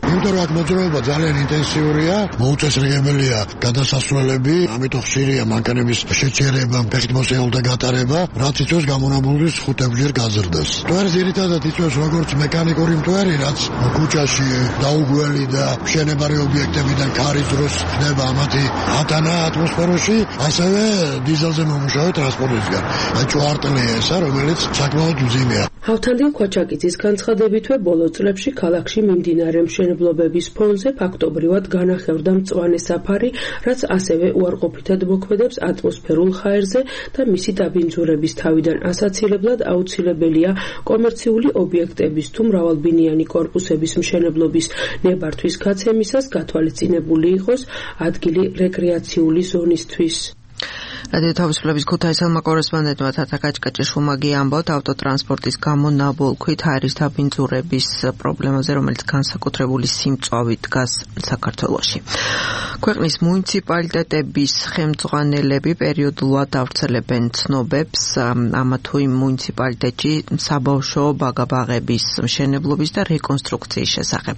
იმიტომ რომ აქ მოძრაობა ძალიან ინტენსიურია, მოუწესრიგებელია გადასასვლელები, ამიტომ ხშირია მანქანების შეჩერება, ფეხით მოსეულთა გატარება, რაც იწვევს გამონაბულის ხუთებჯერ გაზრდას. მტვერი ძირითადად იწვევს როგორც მექანიკური მტვერი, რაც ქუჩაში დაუგველი და მშენებარე ობიექტებიდან ქარის დროს ხდება ამათი ატანა ატმოსფეროში, ასევე დიზელზე მომუშავე ტრანსპორტისგან. აი ჭვარტლია ესა, რომელიც საკმაოდ მძიმეა. ავთანდილ ქვაჩაკიძის განცხადებითვე ბოლო წლებში ქალაქში მიმდინარე მშენებლობების ფონზე ფაქტობრივად განახევრდა მწვანე საფარი, რაც ასევე უარყოფითად მოქმედებს ატმოსფერულ ჰაერზე და მისი დაბინძურების თავიდან ასაცილებლად აუცილებელია კომერციული ობიექტების თუ მრავალბინიანი კორპუსების მშენებლობის ნებართვის გაცემისას გათვალისწინებული იყოს ადგილი რეკრეაციული ზონისთვის. რადიო თავისუფლების ქუთაისელმა კორესპონდენტმა თათა კაჭკაჭიშვილმა ამბობთ ავტოტრანსპორტის გამო ნაბოლქვით ჰაერის დაბინძურების პრობლემაზე, რომელიც განსაკუთრებული სიმწვავით დგას საქართველოში. ქვეყნის მუნიციპალიტეტების ხელმძღვანელები პერიოდულად ავრცელებენ ცნობებს ამა თუ იმ მუნიციპალიტეტში საბავშვო ბაგა-ბაღების მშენებლობის და რეკონსტრუქციის შესახებ.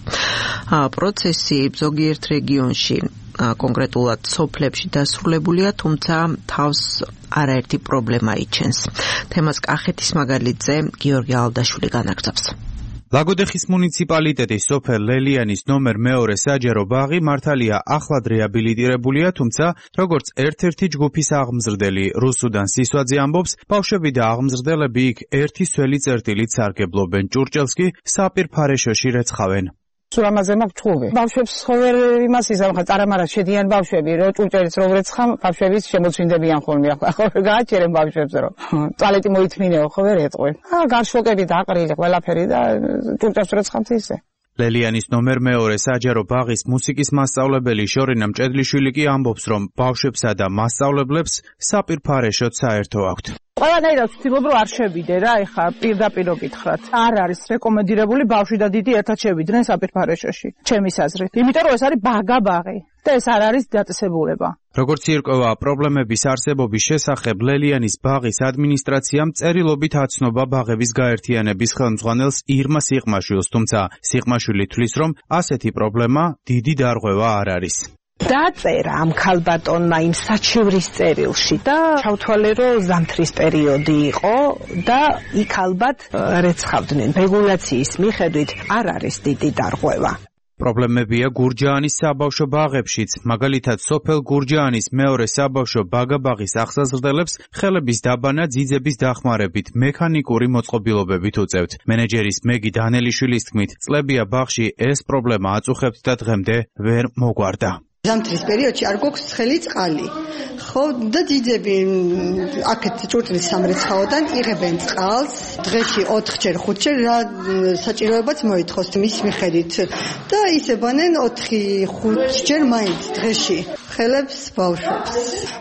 პროცესი ზოგიერთ რეგიონში კონკრეტულად სოფლებში დასრულებულია, თუმცა თავს არაერთი პრობლემა იჩენს. თემას კახეთის მაგალითზე გიორგი ალდაშვილი განაგრძობს. ლაგოდეხის მუნიციპალიტეტის სოფელ ლელიანის ნომერ მეორე საჯარო ბაღი მართალია ახლად რეაბილიტირებულია, თუმცა როგორც ერთ-ერთი ჯგუფის აღმზრდელი რუსუდან სისვაძე ამბობს, ბავშვები და აღმზრდელები იქ ერთი სველი წერტილით სარგებლობენ, ჭურჭელს კი საპირფარეშოში რეცხავენ. სულ ამაზე მაქვს ჭუბი. ბავშვებს ხოლმე იმას იზამხა წარამარად შედიან ბავშვები, რომ ჭურჭელს რო ვრეცხავ, ბავშვებიც შემოწმინდებიან ხოლმე. ახლა გააჩერენ ბავშვებს რომ ტუალეტი მოითმინეო ხოლმე რეწყვი. აა გარშოკები დაყრილი ყველაფერი და ჭურჭელს ვრეცხავთ ისე. ლელიანის ნომერ მეორე საჯარო ბაღის მუსიკის მასწავლებელი შორინა მჭედლიშვილი კი ამბობს, რომ ბავშვებსა და მასწავლებლებს საპირფარეშოც საერთო აქვთ. ყველანაირად ვცდილობ რომ არ შევიდე რა, ეხა პირდაპირ გითხრათ. არ არის რეკომენდირებული ბავშვი და დიდი ერთად შევიდნენ საპირფარეშოში, ჩემის აზრით. იმიტომ რომ ეს არის ბაგა-ბაღი და ეს არ არის დაწესებულება. როგორც ირკვევა პრობლემების არსებობის შესახებ, ლელიანის ბაღის ადმინისტრაციამ წერილობით აცნობა ბაღების გაერთიანების ხელმძღვანელს ირმა სიყმაშვილს, თუმცა სიყმაშვილი თვლის, რომ ასეთი პრობლემა დიდი დარღვევა არ არის. დაწერა ამ ქალბატონმა იმ საჩივრის წერილში და ჩავთვალე რომ ზამთრის პერიოდი იყო და იქ ალბათ რეცხავდნენ. რეგულაციის მიხედვით არ არის დიდი დარღვევა. პრობლემებია გურჯაანის საბავშვო ბაღებშიც, მაგალითად სოფელ გურჯაანის მეორე საბავშვო ბაგა-ბაღის აღსაზრდელებს ხელების დაბანა ძიძების დახმარებით მექანიკური მოწყობილობებით უწევთ. მენეჯერის მეგი დანელიშვილის თქმით, წლებია ბაღში ეს პრობლემა აწუხებთ და დღემდე ვერ მოგვარდა. ზამთრის პერიოდში არ გვაქვს ცხელი წყალი. ხო და ძიძები აქეთ ჭურჭლის სამრეცხაოდან იღებენ წყალს დღეში ოთხჯერ ხუთჯერ რა საჭიროებაც მოითხოვს მის მიხედვით და ისებანენ ოთხი ხუთჯერ მაინც დღეში ხელებს ბავშვებს.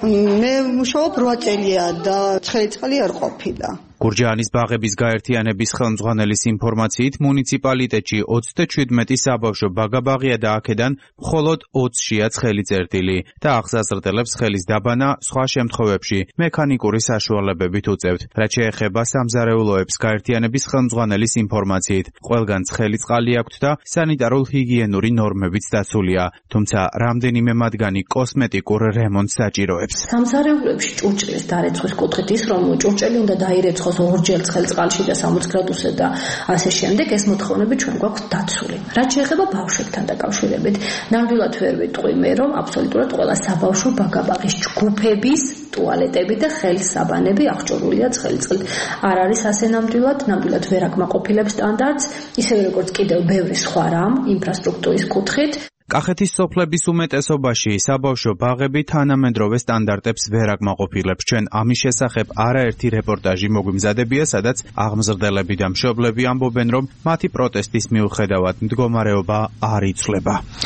მე მუშაობ რვა წელია და ცხელი წყალი არ ყოფილა. გურჯაანის ბაღების გაერთიანების ხელმძღვანელის ინფორმაციით მუნიციპალიტეტში ოცდაშვიდმეტი საბავშვო ბაგა-ბაღია და აქედან მხოლოდ ოცშია ცხელი წერტილი და აღსაზრდელებს ხელის დაბანა სხვა შემთხვევებში მექანიკური საშუალებებით უწევთ. რაც შეეხება სამზარეულოებს, გაერთიანების ხელმძღვანელის ინფორმაციით, ყველგან ცხელი წყალი აქვთ და სანიტარულ-ჰიგიენური ნორმებიც დაცულია, თუმცა რამდენიმე მათგანი კოსმეტიკურ რემონტს საჭიროებს. სამზარეულოებში ჭურჭლის დარეცხვის კუთხით ის, რომ ჭურჭელი უნდა დაირეცხოს ორჯერ ცხელ წყალში და სამოცი გრადუსზე და ასე შემდეგ, ეს მოთხოვნები ჩვენ გვაქვს დაცული. რაც შეეხება ბავშვებთან დაკავშირებით, ნამდვილად ვერ ვიტყვი მე, რომ აბსოლუტურად ყველა საბავშვო ბაგა-ბაღის ჯგუფების ტუალეტები და ხელსაბანები აღჭურვილია ცხელი წყლით. არ არის ასე ნამდვილად, ნამდვილად ვერ აკმაყოფილებს სტანდარტს, ისევე როგორც კიდევ ბევრი სხვა რამ ინფრასტრუქტურის კუთხით. კახეთის სოფლების უმეტესობაში საბავშვო ბაღები თანამედროვე სტანდარტებს ვერ აკმაყოფილებს. ჩვენ ამის შესახებ არაერთი რეპორტაჟი მოგვიმზადებია, სადაც აღმზრდელები და მშობლები ამბობენ, რომ მათი პროტესტის მიუხედავად მდგომარეობა არ იცვლება.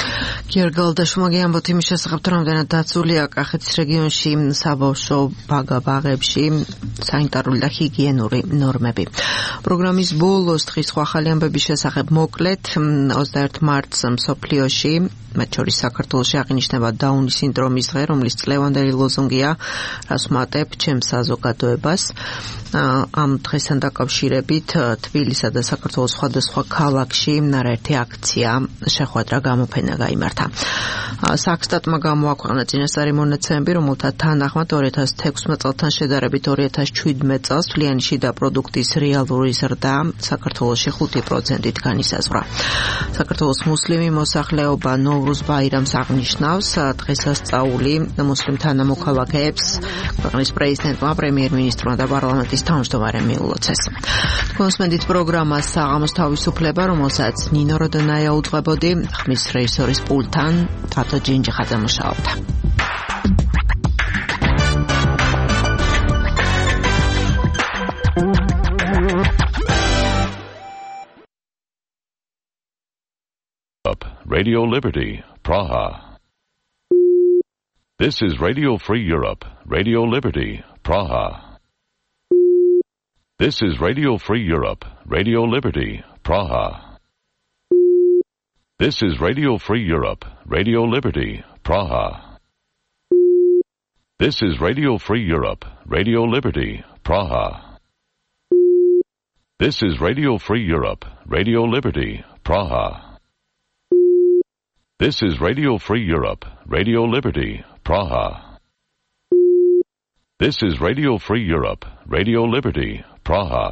გიორგალდაშმაგი ამბობთ იმის შესახებ, რომ რამდენად დაცულია კახეთის რეგიონში საბავშვო ბაღებში სანიტარული და ჰიგიენური ნორმები. პროგრამის ბოლოს დღის სხვა ახალი ამბების შესახებ მოკლედ ოცდაერთი მარტს მსოფლიოში, მათ შორის საქართველოში აღინიშნება დაუნის სინდრომის დღე, რომლის წლევანდელი ლოზუნგია რას ვმატებ ჩემ საზოგადოებას. ამ დღესთან დაკავშირებით თბილისსა და საქართველოს სხვადასხვა ქალაქში არაერთი აქცია შეხვედრა გამოფენა გაიმართა. საქსტატმა გამოაქვეყნა წინასწარი მონაცემები, რომელთა თანახმად ორი ათას თექვსმეტ წელთან შედარებით ორი ათას შვიდმეტ წელს თვლიანი შიდა პროდუქტის რეალური ზრდა საქართველოში ხუთი პროცენტით განისაზღვრა. საქართველოს მუსლიმი მოსახლეობა ნოვრუზ ბაირამს აღნიშნავს დღესასწაული მუსლიმ თანამოქალაქეებს ქვეყნის პრეზიდენტმა, პრემიერ-მინისტრმა და პარლამენტის თავმჯდომარემ მიულოცეს. კონსმენდით პროგრამას საღამოს თავისუფლება, რომელსაც ნინო როდონაია უძღვებოდი, ხმის რეჟისორის პულტთან თათო ჯინჯიხაძე მუშაობდა. Radio Liberty, Praha. This is Radio Free Europe, Radio Liberty, Praha. This is Radio Free Europe, Radio Liberty, Praha. This is Radio Free Europe, Radio Liberty, Praha. This is Radio Free Europe, Radio Liberty, Praha. This is Radio Free Europe, Radio Liberty, Praha. This is Radio Free Europe, Radio Liberty, Praha. This is Radio Free Europe, Radio Liberty, Praha.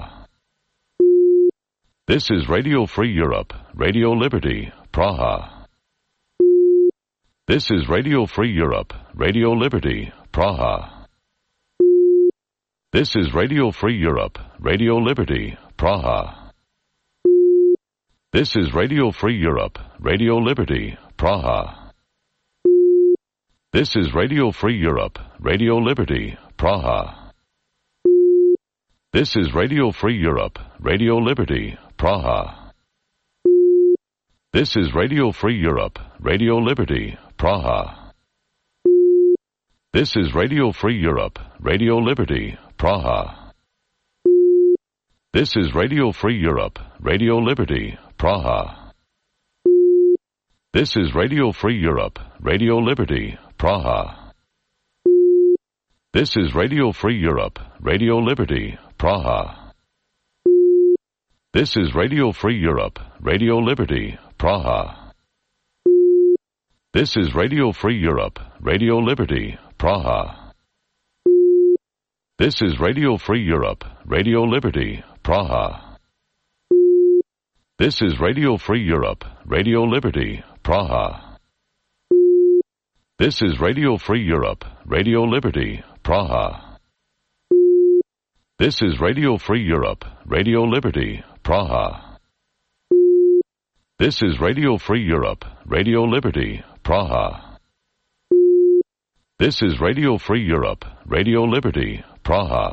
This is Radio Free Europe, Radio Liberty, Praha. This is Radio Free Europe, Radio Liberty, Praha. This is Radio Free Europe, Radio Liberty, Praha. This is Radio Free Europe, Radio Liberty, Praha. This is Radio Free Europe, Radio Liberty, Praha. This is Radio Free Europe, Radio Liberty, Praha. This is Radio Free Europe, Radio Liberty, Praha. This is Radio Free Europe, Radio Liberty, Praha. This is Radio Free Europe, Radio Liberty, Praha. This is Radio Free Europe, Radio Liberty, Praha. This is Radio Free Europe, Radio Liberty, Praha. This is Radio Free Europe, Radio Liberty, Praha. This is Radio Free Europe, Radio Liberty, Praha. This is Radio Free Europe, Radio Liberty, Praha. This is Radio Free Europe, Radio Liberty, Praha. This is Radio Free Europe, Radio Liberty, Praha. This is Radio Free Europe, Radio Liberty, Praha. This is Radio Free Europe, Radio Liberty, Praha. This is Radio Free Europe, Radio Liberty, Praha.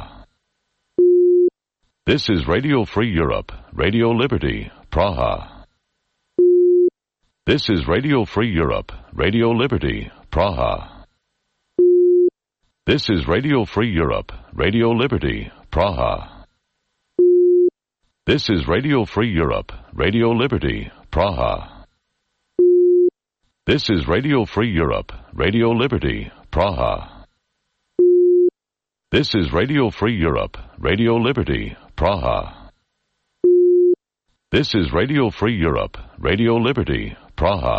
This is Radio Free Europe, Radio Liberty, Praha. This is Radio Free Europe, Radio Liberty, Praha. This is Radio Free Europe, Radio Liberty, Praha. This is Radio Free Europe, Radio Liberty, Praha. This is Radio Free Europe, Radio Liberty, Praha. This is Radio Free Europe, Radio Liberty, Praha. This is Radio Free Europe, Radio Liberty, Praha.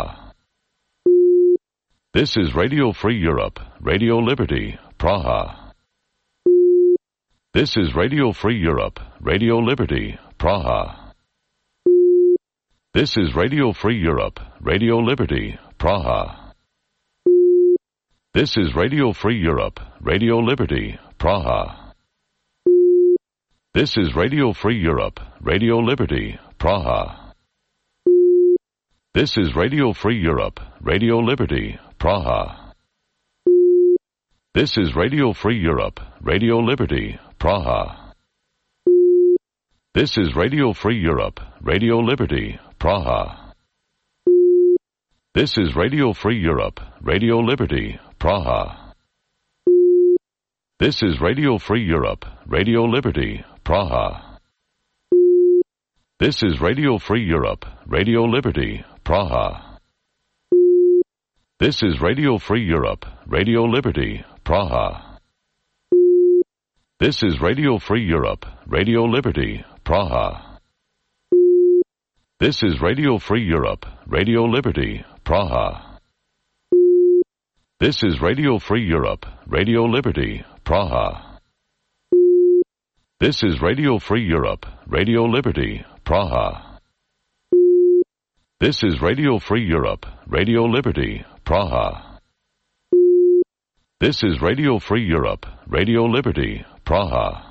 This is Radio Free Europe, Radio Liberty, Praha. This is Radio Free Europe, Radio Liberty, Praha. This is Radio Free Europe, Radio Liberty, Praha. This is Radio Free Europe, Radio Liberty, Praha. This is Radio Free Europe, Radio Liberty, Praha. This is Radio Free Europe, Radio Liberty, Praha. This is Radio Free Europe, Radio Liberty, Praha. This is Radio Free Europe, Radio Liberty, Praha. This is Radio Free Europe, Radio Liberty, Praha. This is Radio Free Europe, Radio Liberty, Praha. This is Radio Free Europe, Radio Liberty, Praha. This is Radio Free Europe, Radio Liberty, Praha. This is Radio Free Europe, Radio Liberty, Praha. This is Radio Free Europe, Radio Liberty, Praha. This is Radio Free Europe, Radio Liberty, Praha. This is Radio Free Europe, Radio Liberty, Praha. This is Radio Free Europe, Radio Liberty, Praha. This is Radio Free Europe, Radio Liberty, Praha.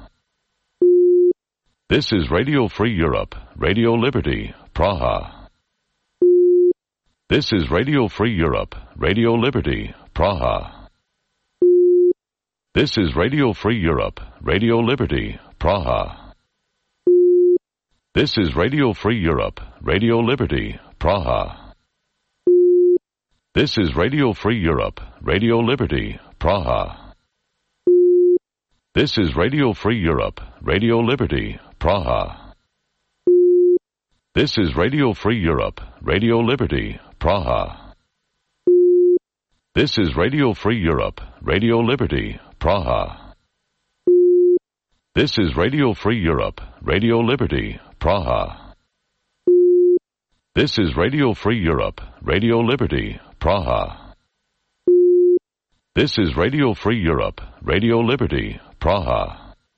This is Radio Free Europe, Radio Liberty, Praha. This is Radio Free Europe, Radio Liberty, Praha. This is Radio Free Europe, Radio Liberty, Praha. This is Radio Free Europe, Radio Liberty, Praha. This is Radio Free Europe, Radio Liberty, Praha. This is Radio Free Europe, Radio Liberty, Praha. This is Radio Free Europe, Radio Liberty, Praha. This is Radio Free Europe, Radio Liberty, Praha. This is Radio Free Europe, Radio Liberty, Praha. This is Radio Free Europe, Radio Liberty, Praha. This is Radio Free Europe, Radio Liberty, Praha.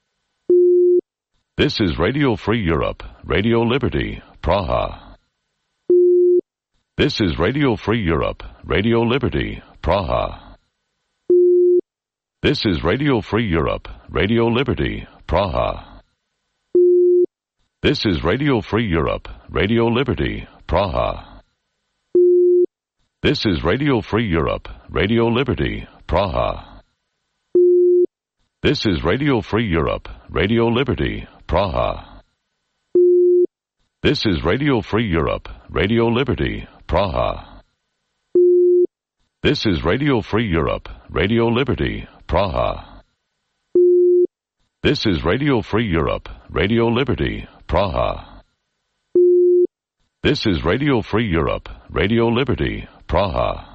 This is Radio Free Europe, Radio Liberty, Praha. This is Radio Free Europe, Radio Liberty, Praha. This is Radio Free Europe, Radio Liberty, Praha. This is Radio Free Europe, Radio Liberty, Praha. This is Radio Free Europe, Radio Liberty, Praha. This is Radio Free Europe, Radio Liberty, Praha. This is Radio Free Europe, Radio Liberty, Praha. This is Radio Free Europe, Radio Liberty, Praha. This is Radio Free Europe, Radio Liberty, Praha. This is Radio Free Europe, Radio Liberty, Praha.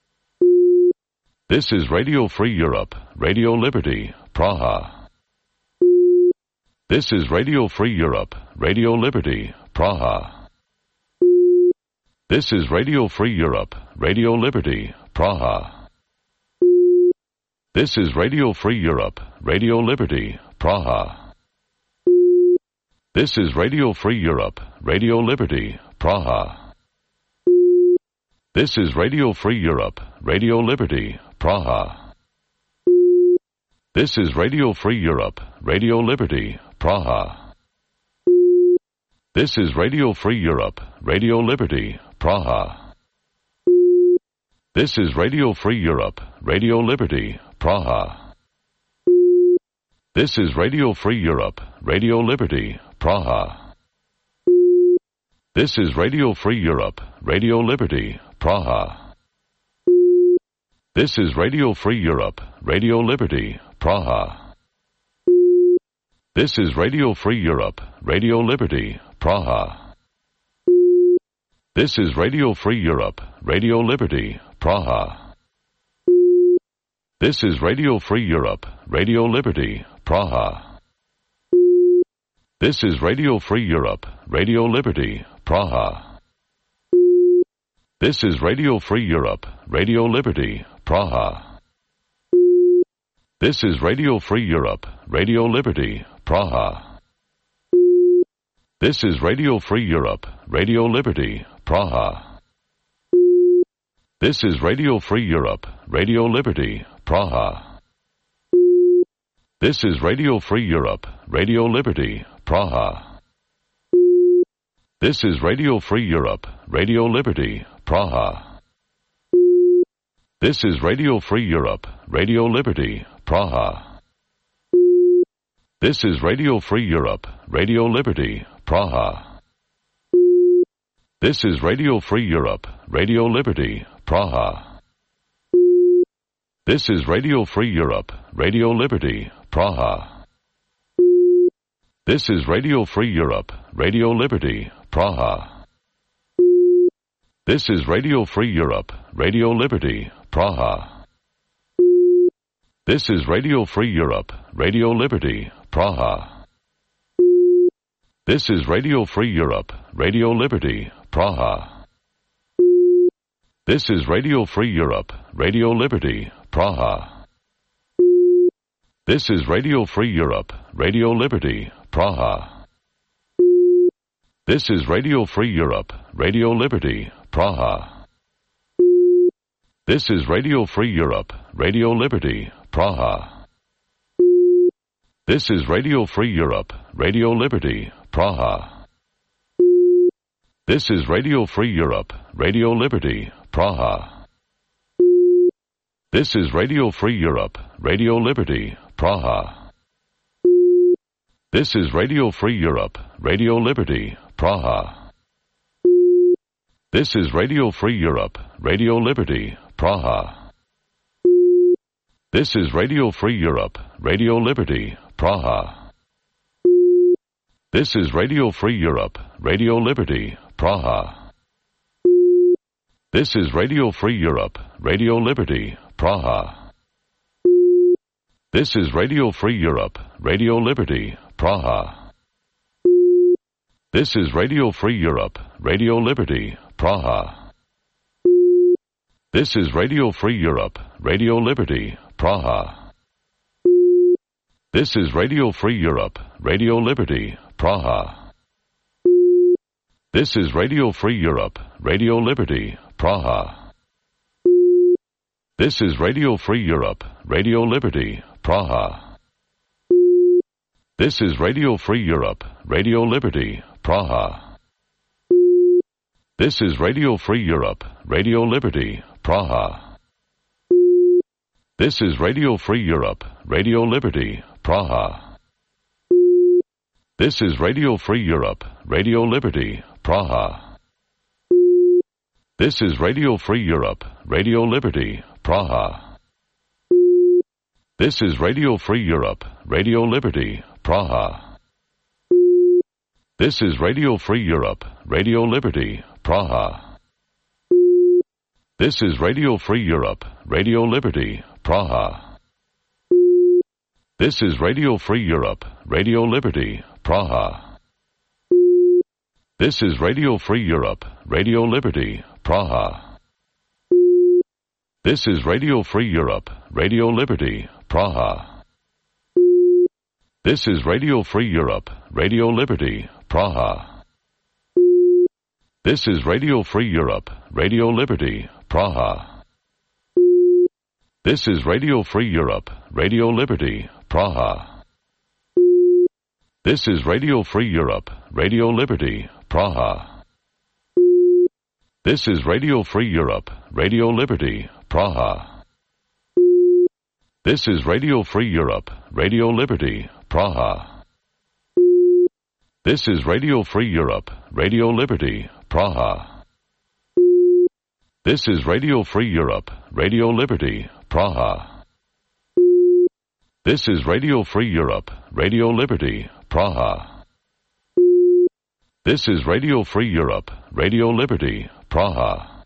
This is Radio Free Europe, Radio Liberty, Praha. This is Radio Free Europe, Radio Liberty, Praha. This is Radio Free Europe, Radio Liberty, Praha. This is Radio Free Europe, Radio Liberty, Praha. This is Radio Free Europe, Radio Liberty, Praha. This is Radio Free Europe, Radio Liberty, Praha. This is Radio Free Europe, Radio Liberty, Praha. This is Radio Free Europe, Radio Liberty, Praha. This is Radio Free Europe, Radio Liberty, Praha. This is Radio Free Europe, Radio Liberty, Praha. This is Radio Free Europe, Radio Liberty, Praha. This is Radio Free Europe, Radio Liberty, Praha. This is Radio Free Europe, Radio Liberty, Praha. This is Radio Free Europe, Radio Liberty, Praha. This is Radio Free Europe, Radio Liberty, Praha. This is Radio Free Europe, Radio Liberty, Praha. This is Radio Free Europe, Radio Liberty, Praha. This is Radio Free Europe, Radio Liberty, Praha. This is Radio Free Europe, Radio Liberty, Praha. This is Radio Free Europe, Radio Liberty, Praha. This is Radio Free Europe, Radio Liberty, Praha. This is Radio Free Europe, Radio Liberty, Praha. This is Radio Free Europe, Radio Liberty, Praha. This is Radio Free Europe, Radio Liberty, Praha. This is Radio Free Europe, Radio Liberty, Praha. This is Radio Free Europe, Radio Liberty, Praha. This is Radio Free Europe, Radio Liberty, Praha. This is Radio Free Europe, Radio Liberty, Praha. This is Radio Free Europe, Radio Liberty, Praha. This is Radio Free Europe, Radio Liberty, Praha. This is Radio Free Europe, Radio Liberty, Praha. This is Radio Free Europe, Radio Liberty, Praha. This is Radio Free Europe, Radio Liberty, Praha. This is Radio Free Europe, Radio Liberty, Praha. This is Radio Free Europe, Radio Liberty, Praha. This is Radio Free Europe, Radio Liberty, Praha. This is Radio Free Europe, Radio Liberty, Praha. This is Radio Free Europe, Radio Liberty, Praha. This is Radio Free Europe, Radio Liberty, Praha. This is Radio Free Europe, Radio Liberty, Praha. This is Radio Free Europe, Radio Liberty, Praha. This is Radio Free Europe, Radio Liberty, Praha. This is Radio Free Europe, Radio Liberty, Praha. This is Radio Free Europe, Radio Liberty, Praha. This is Radio Free Europe, Radio Liberty, Praha. This is Radio Free Europe, Radio Liberty, Praha. This is Radio Free Europe, Radio Liberty, Praha. This is Radio Free Europe, Radio Liberty, Praha. This is Radio Free Europe, Radio Liberty, Praha. This is Radio Free Europe, Radio Liberty, Praha. This is Radio Free Europe, Radio Liberty, Praha. This is Radio Free Europe, Radio Liberty, Praha. This is Radio Free Europe, Radio Liberty, Praha. This is Radio Free Europe, Radio Liberty, Praha. This is Radio Free Europe, Radio Liberty, Praha. This is Radio Free Europe, Radio Liberty, Praha. This is Radio Free Europe, Radio Liberty, Praha. This is Radio Free Europe, Radio Liberty, Praha. This is Radio Free Europe, Radio Liberty, Praha. This is Radio Free Europe, Radio Liberty, Praha. This is Radio Free Europe, Radio Liberty, Praha. This is Radio Free Europe, Radio Liberty, Praha. This is Radio Free Europe, Radio Liberty, Praha. This is Radio Free Europe, Radio Liberty, Praha. This is Radio Free Europe, Radio Liberty, Praha. This is Radio Free Europe, Radio Liberty, Praha. This is Radio Free Europe, Radio Liberty, Praha. This is Radio Free Europe, Radio Liberty, Praha. This is Radio Free Europe, Radio Liberty, Praha.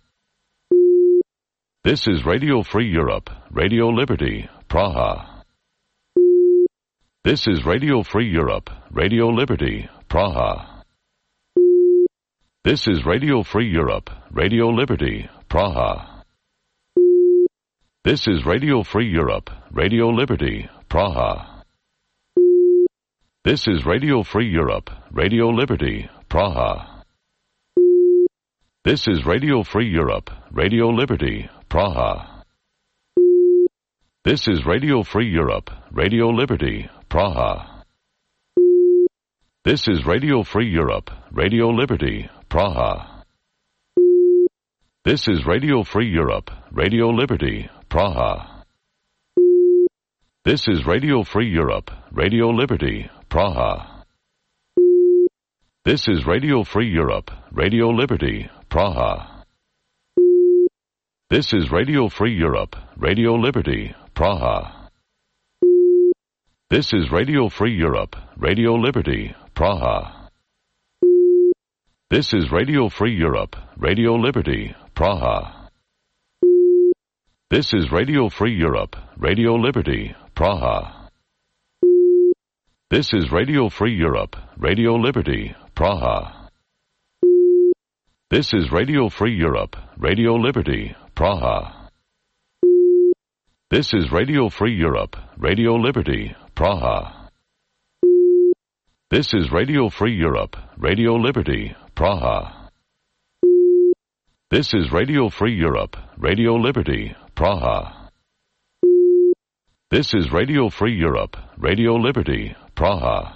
This is Radio Free Europe, Radio Liberty, Praha. This is Radio Free Europe, Radio Liberty, Praha. This is Radio Free Europe, Radio Liberty, Praha. This is Radio Free Europe, Radio Liberty, Praha. This is Radio Free Europe, Radio Liberty, Praha. This is Radio Free Europe, Radio Liberty, Praha. This is Radio Free Europe, Radio Liberty, Praha. This is Radio Free Europe, Radio Liberty, Praha. This is Radio Free Europe, Radio Liberty, Praha. This is Radio Free Europe, Radio Liberty, Praha. This is Radio Free Europe, Radio Liberty, Praha. This is Radio Free Europe, Radio Liberty, Praha. This is Radio Free Europe, Radio Liberty, Praha. This is Radio Free Europe, Radio Liberty, Praha. This is Radio Free Europe, Radio Liberty, Praha. This is Radio Free Europe, Radio Liberty, Praha. This is Radio Free Europe, Radio Liberty, Praha. This is Radio Free Europe, Radio Liberty, Praha. This is Radio Free Europe, Radio Liberty, Praha. This is Radio Free Europe, Radio Liberty, Praha. This is Radio Free Europe, Radio Liberty, Praha.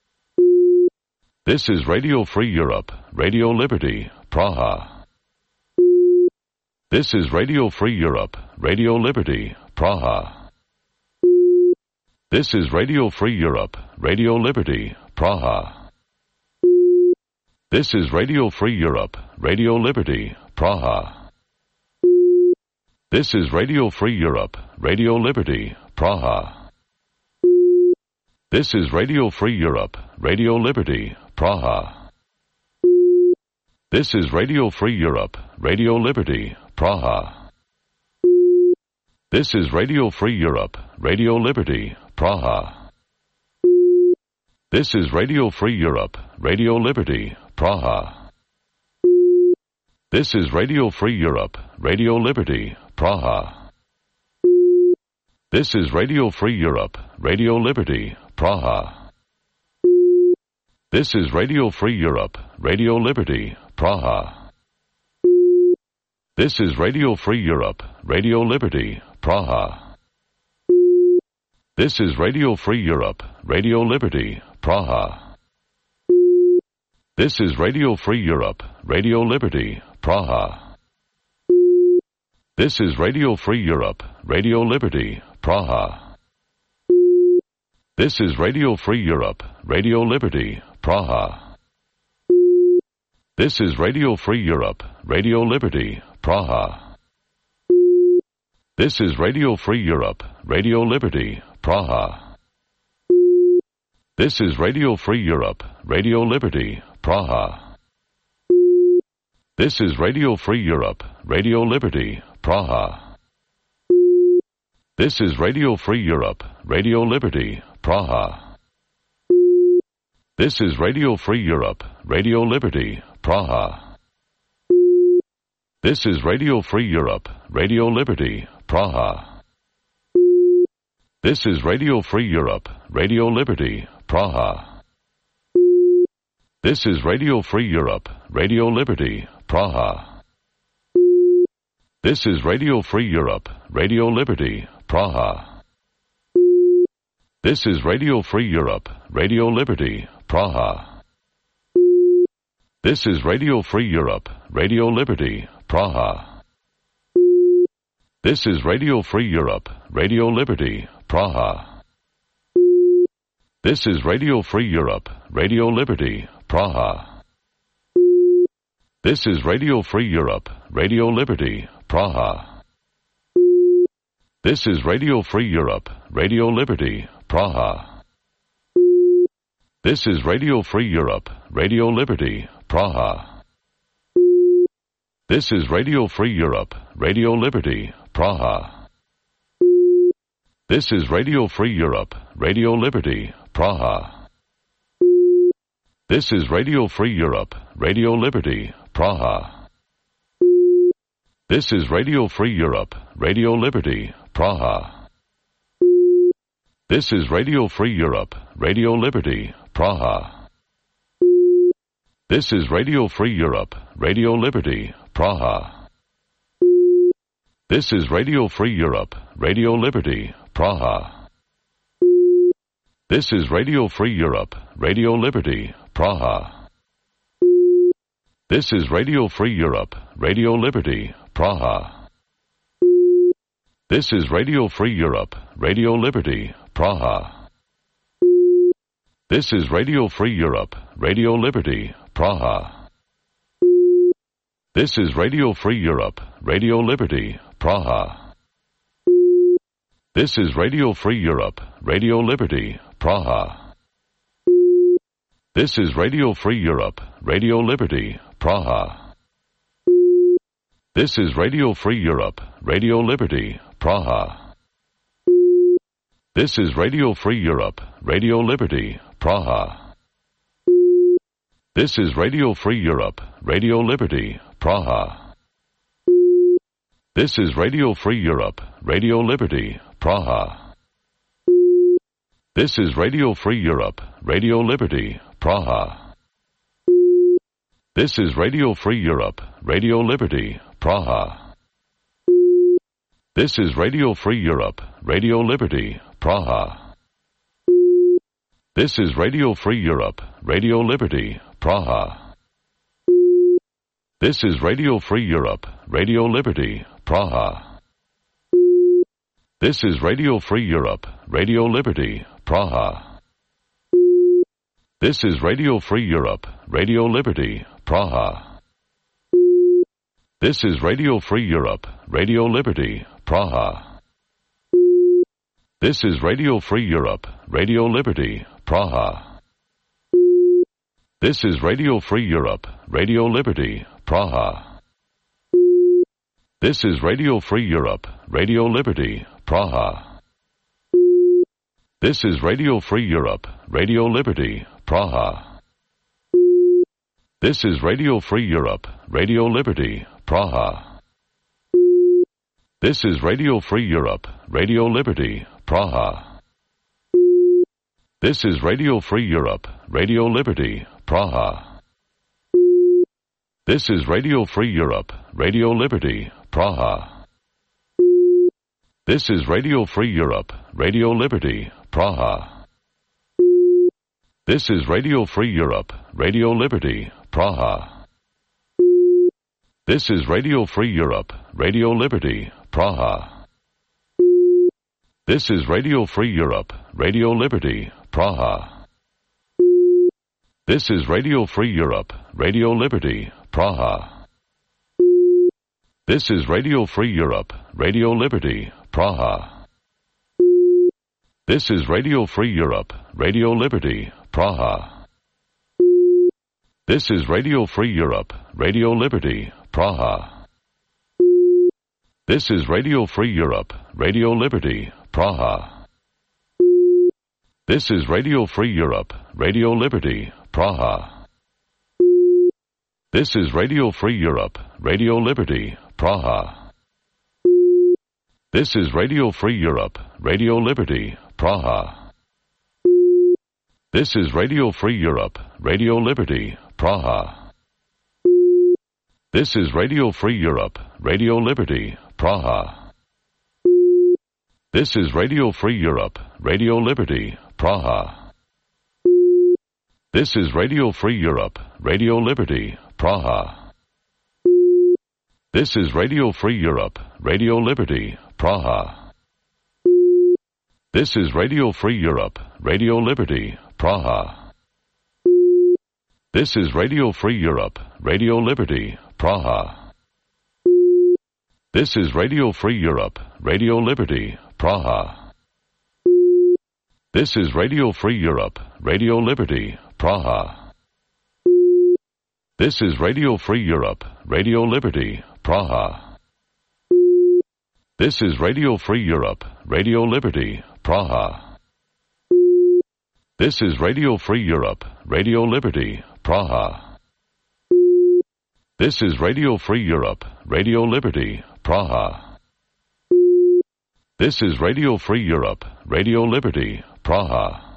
This is Radio Free Europe, Radio Liberty, Praha. This is Radio Free Europe, Radio Liberty, Praha. This is Radio Free Europe, Radio Liberty, Praha. This is Radio Free Europe, Radio Liberty, Praha. This is Radio Free Europe, Radio Liberty, Praha. This is Radio Free Europe, Radio Liberty, Praha. This is Radio Free Europe, Radio Liberty, Praha. This is Radio Free Europe, Radio Liberty, Praha. This is Radio Free Europe, Radio Liberty, Praha. This is Radio Free Europe, Radio Liberty, Praha. This is Radio Free Europe, Radio Liberty, Praha. This is Radio Free Europe, Radio Liberty, Praha. This is Radio Free Europe, Radio Liberty, Praha. This is Radio Free Europe, Radio Liberty, Praha. This is Radio Free Europe, Radio Liberty, Praha. This is Radio Free Europe, Radio Liberty, Praha. This is Radio Free Europe, Radio Liberty, Praha. This is Radio Free Europe, Radio Liberty, Praha. This is Radio Free Europe, Radio Liberty, Praha. This is Radio Free Europe, Radio Liberty, Praha. This is Radio Free Europe, Radio Liberty, Praha. This is Radio Free Europe, Radio Liberty, Praha. This is Radio Free Europe, Radio Liberty, Praha. This is Radio Free Europe, Radio Liberty, Praha. This is Radio Free Europe, Radio Liberty, Praha. This is Radio Free Europe, Radio Liberty, Praha. This is Radio Free Europe, Radio Liberty, Praha. This is Radio Free Europe, Radio Liberty, Praha. This is Radio Free Europe, Radio Liberty, Praha. This is Radio Free Europe, Radio Liberty, Praha. This is Radio Free Europe, Radio Liberty, Praha. This is Radio Free Europe, Radio Liberty, Praha. This is Radio Free Europe, Radio Liberty, Praha. This is Radio Free Europe, Radio Liberty, Praha. This is Radio Free Europe, Radio Liberty, Praha. This is Radio Free Europe, Radio Liberty, Praha. This is Radio Free Europe, Radio Liberty, Praha. This is Radio Free Europe, Radio Liberty, Praha. This is Radio Free Europe, Radio Liberty, Praha. This is Radio Free Europe, Radio Liberty, Praha. This is Radio Free Europe, Radio Liberty, Praha. This is Radio Free Europe, Radio Liberty, Praha. This is Radio Free Europe, Radio Liberty, Praha. This is Radio Free Europe, Radio Liberty, Praha. This is Radio Free Europe, Radio Liberty, Praha. This is Radio Free Europe, Radio Liberty, Praha. This is Radio Free Europe, Radio Liberty, Praha. This is Radio Free Europe, Radio Liberty, Praha. This is Radio Free Europe, Radio Liberty, Praha. This is Radio Free Europe, Radio Liberty, Praha. This is Radio Free Europe, Radio Liberty, Praha. This is Radio Free Europe, Radio Liberty, Praha. This is Radio Free Europe, Radio Liberty, Praha. This is Radio Free Europe, Radio Liberty, Praha. This is Radio Free Europe, Radio Liberty, Praha. This is Radio Free Europe, Radio Liberty, Praha. This is Radio Free Europe, Radio Liberty, Praha. This is Radio Free Europe, Radio Liberty, Praha. This is Radio Free Europe, Radio Liberty, Praha. This is Radio Free Europe, Radio Liberty, Praha. This is Radio Free Europe, Radio Liberty, Praha. This is Radio Free Europe, Radio Liberty, Praha. This is Radio Free Europe, Radio Liberty, Praha. This is Radio Free Europe, Radio Liberty, Praha. This is Radio Free Europe, Radio Liberty, Praha. This is Radio Free Europe, Radio Liberty, Praha. This is Radio Free Europe, Radio Liberty, Praha. This is Radio Free Europe, Radio Liberty, Praha. This is Radio Free Europe, Radio Liberty, Praha. This is Radio Free Europe, Radio Liberty, Praha. This is Radio Free Europe, Radio Liberty, Praha. This is Radio Free Europe, Radio Liberty, Praha. This is Radio Free Europe, Radio Liberty, Praha. This is Radio Free Europe, Radio Liberty, Praha. This is Radio Free Europe, Radio Liberty, Praha. This is Radio Free Europe, Radio Liberty, Praha. This is Radio Free Europe, Radio Liberty, Praha. This is Radio Free Europe, Radio Liberty, Praha. This is Radio Free Europe, Radio Liberty, Praha. This is Radio Free Europe, Radio Liberty, Praha. This is Radio Free Europe, Radio Liberty, Praha. This is Radio Free Europe, Radio Liberty, Praha. This is Radio Free Europe, Radio Liberty, Praha. This is Radio Free Europe, Radio Liberty, Praha. This is Radio Free Europe, Radio Liberty, Praha. This is Radio Free Europe, Radio Liberty, Praha. This is Radio Free Europe, Radio Liberty, Praha. This is Radio Free Europe, Radio Liberty, Praha. This is Radio Free Europe, Radio Liberty, Praha. This is Radio Free Europe, Radio Liberty, Praha. This is Radio Free Europe, Radio Liberty, Praha. This is Radio Free Europe, Radio Liberty, Praha. This is Radio Free Europe, Radio Liberty, Praha. This is Radio Free Europe, Radio Liberty, Praha.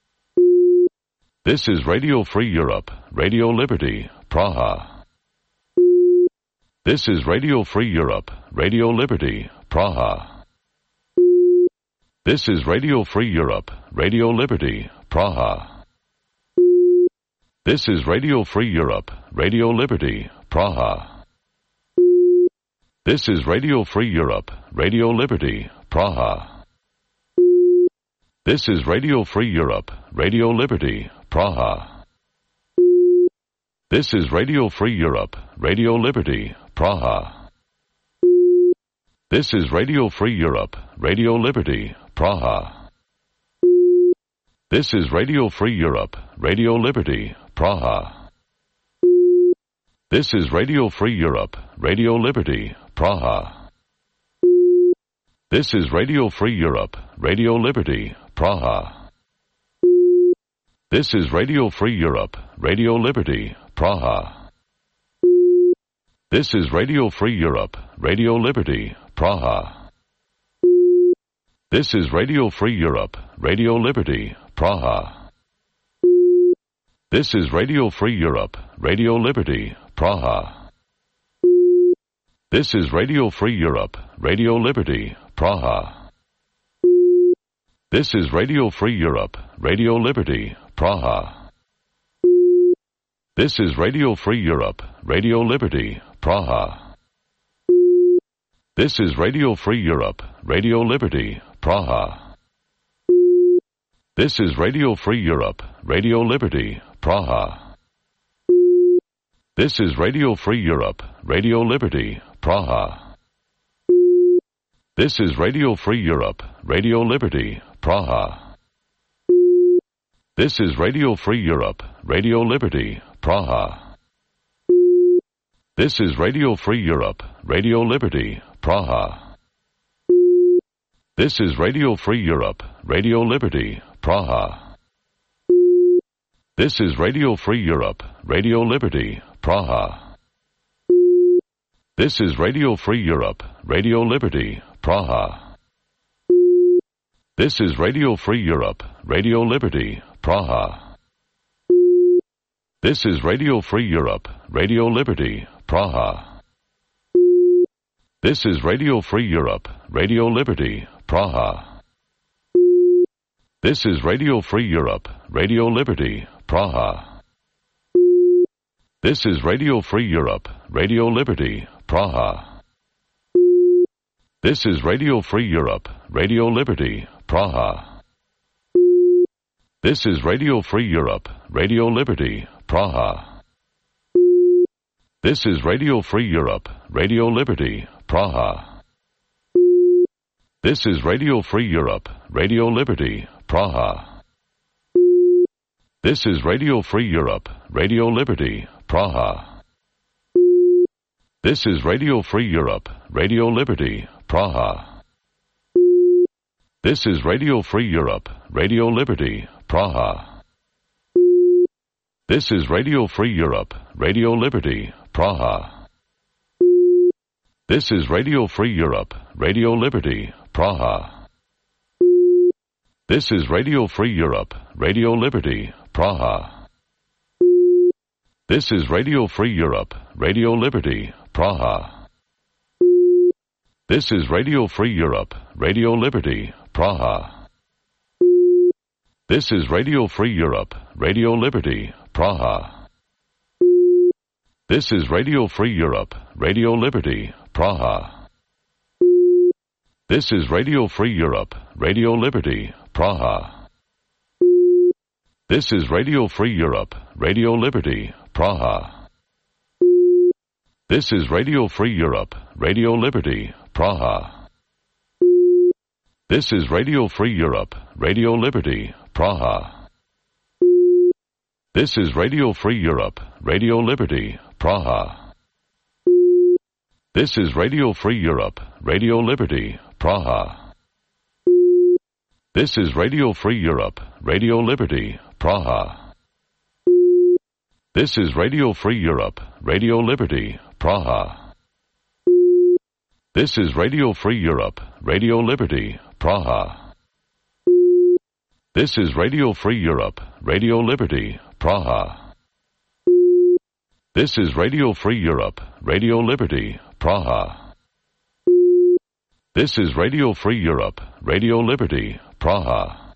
This is Radio Free Europe, Radio Liberty, Praha. This is Radio Free Europe, Radio Liberty, Praha. This is Radio Free Europe, Radio Liberty, Praha. This is Radio Free Europe, Radio Liberty, Praha. This is Radio Free Europe, Radio Liberty, Praha. This is Radio Free Europe, Radio Liberty, Praha. This is Radio Free Europe, Radio Liberty, Praha. This is Radio Free Europe, Radio Liberty, Praha. This is Radio Free Europe, Radio Liberty, Praha. This is Radio Free Europe, Radio Liberty, Praha. This is Radio Free Europe, Radio Liberty, Praha. This is Radio Free Europe, Radio Liberty, Praha. This is Radio Free Europe, Radio Liberty, Praha. This is Radio Free Europe, Radio Liberty, Praha. This is Radio Free Europe, Radio Liberty, Praha. This is Radio Free Europe, Radio Liberty, Praha. This is Radio Free Europe, Radio Liberty, Praha. This is Radio Free Europe, Radio Liberty, Praha. This is Radio Free Europe, Radio Liberty, Praha. This is Radio Free Europe, Radio Liberty, Praha. This is Radio Free Europe, Radio Liberty, Praha. This is Radio Free Europe, Radio Liberty, Praha. This is Radio Free Europe, Radio Liberty, Praha. This is Radio Free Europe, Radio Liberty, Praha. This is Radio Free Europe, Radio Liberty, Praha. This is Radio Free Europe, Radio Liberty, Praha. This is Radio Free Europe, Radio Liberty, Praha. This is Radio Free Europe, Radio Liberty, Praha. This is Radio Free Europe, Radio Liberty, Praha. This is Radio Free Europe, Radio Liberty, Praha. This is Radio Free Europe, Radio Liberty, Praha. This is Radio Free Europe, Radio Liberty, Praha. This is Radio Free Europe, Radio Liberty, Praha. This is Radio Free Europe, Radio Liberty, Praha. This is Radio Free Europe, Radio Liberty, Praha. This is Radio Free Europe, Radio Liberty, Praha. This is Radio Free Europe, Radio Liberty, Praha. This is Radio Free Europe, Radio Liberty, Praha. This is Radio Free Europe, Radio Liberty, Praha. This is Radio Free Europe, Radio Liberty, Praha. This is Radio Free Europe, Radio Liberty, Praha. This is Radio Free Europe, Radio Liberty, Praha. This is Radio Free Europe, Radio Liberty, Praha. This is Radio Free Europe, Radio Liberty, Praha. This is Radio Free Europe, Radio Liberty, Praha. This is Radio Free Europe, Radio Liberty, Praha. This is Radio Free Europe, Radio Liberty, Praha. This is Radio Free Europe, Radio Liberty, Praha. This is Radio Free Europe, Radio Liberty, Praha. This is Radio Free Europe, Radio Liberty, Praha. This is Radio Free Europe, Radio Liberty, Praha. This is Radio Free Europe, Radio Liberty, Praha. This is Radio Free Europe, Radio Liberty, Praha. This is Radio Free Europe, Radio Liberty, Praha. This is Radio Free Europe, Radio Liberty, Praha. This is Radio Free Europe, Radio Liberty, Praha. This is Radio Free Europe, Radio Liberty, Praha. This is Radio Free Europe, Radio Liberty, Praha.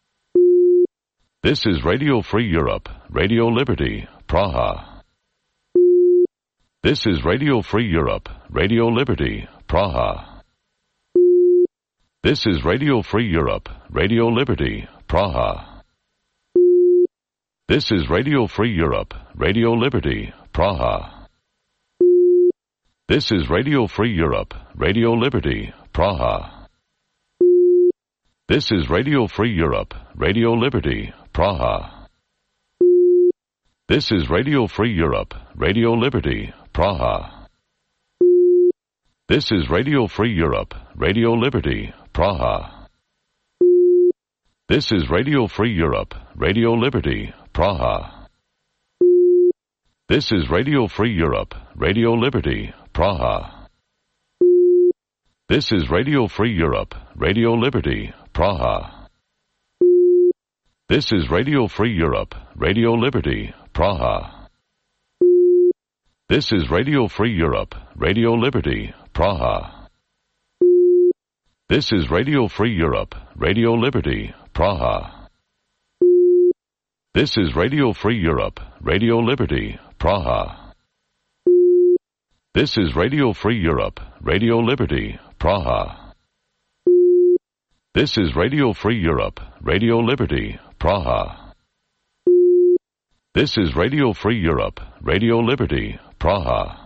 This is Radio Free Europe, Radio Liberty, Praha. This is Radio Free Europe, Radio Liberty, Praha. This is Radio Free Europe, Radio Liberty, Praha. This is Radio Free Europe, Radio Liberty, Praha. This is Radio Free Europe, Radio Liberty, Praha. This is Radio Free Europe, Radio Liberty, Praha. This is Radio Free Europe, Radio Liberty, Praha. This is Radio Free Europe, Radio Liberty, Praha. This is Radio Free Europe, Radio Liberty, Praha. This is Radio Free Europe, Radio Liberty, Praha. This is Radio Free Europe, Radio Liberty, Praha. This is Radio Free Europe, Radio Liberty, Praha. This is Radio Free Europe, Radio Liberty, Praha. This is Radio Free Europe, Radio Liberty, Praha. This is Radio Free Europe, Radio Liberty, Praha. This is Radio Free Europe, Radio Liberty, Praha. This is Radio Free Europe, Radio Liberty, Praha. This is Radio Free Europe, Radio Liberty, Praha.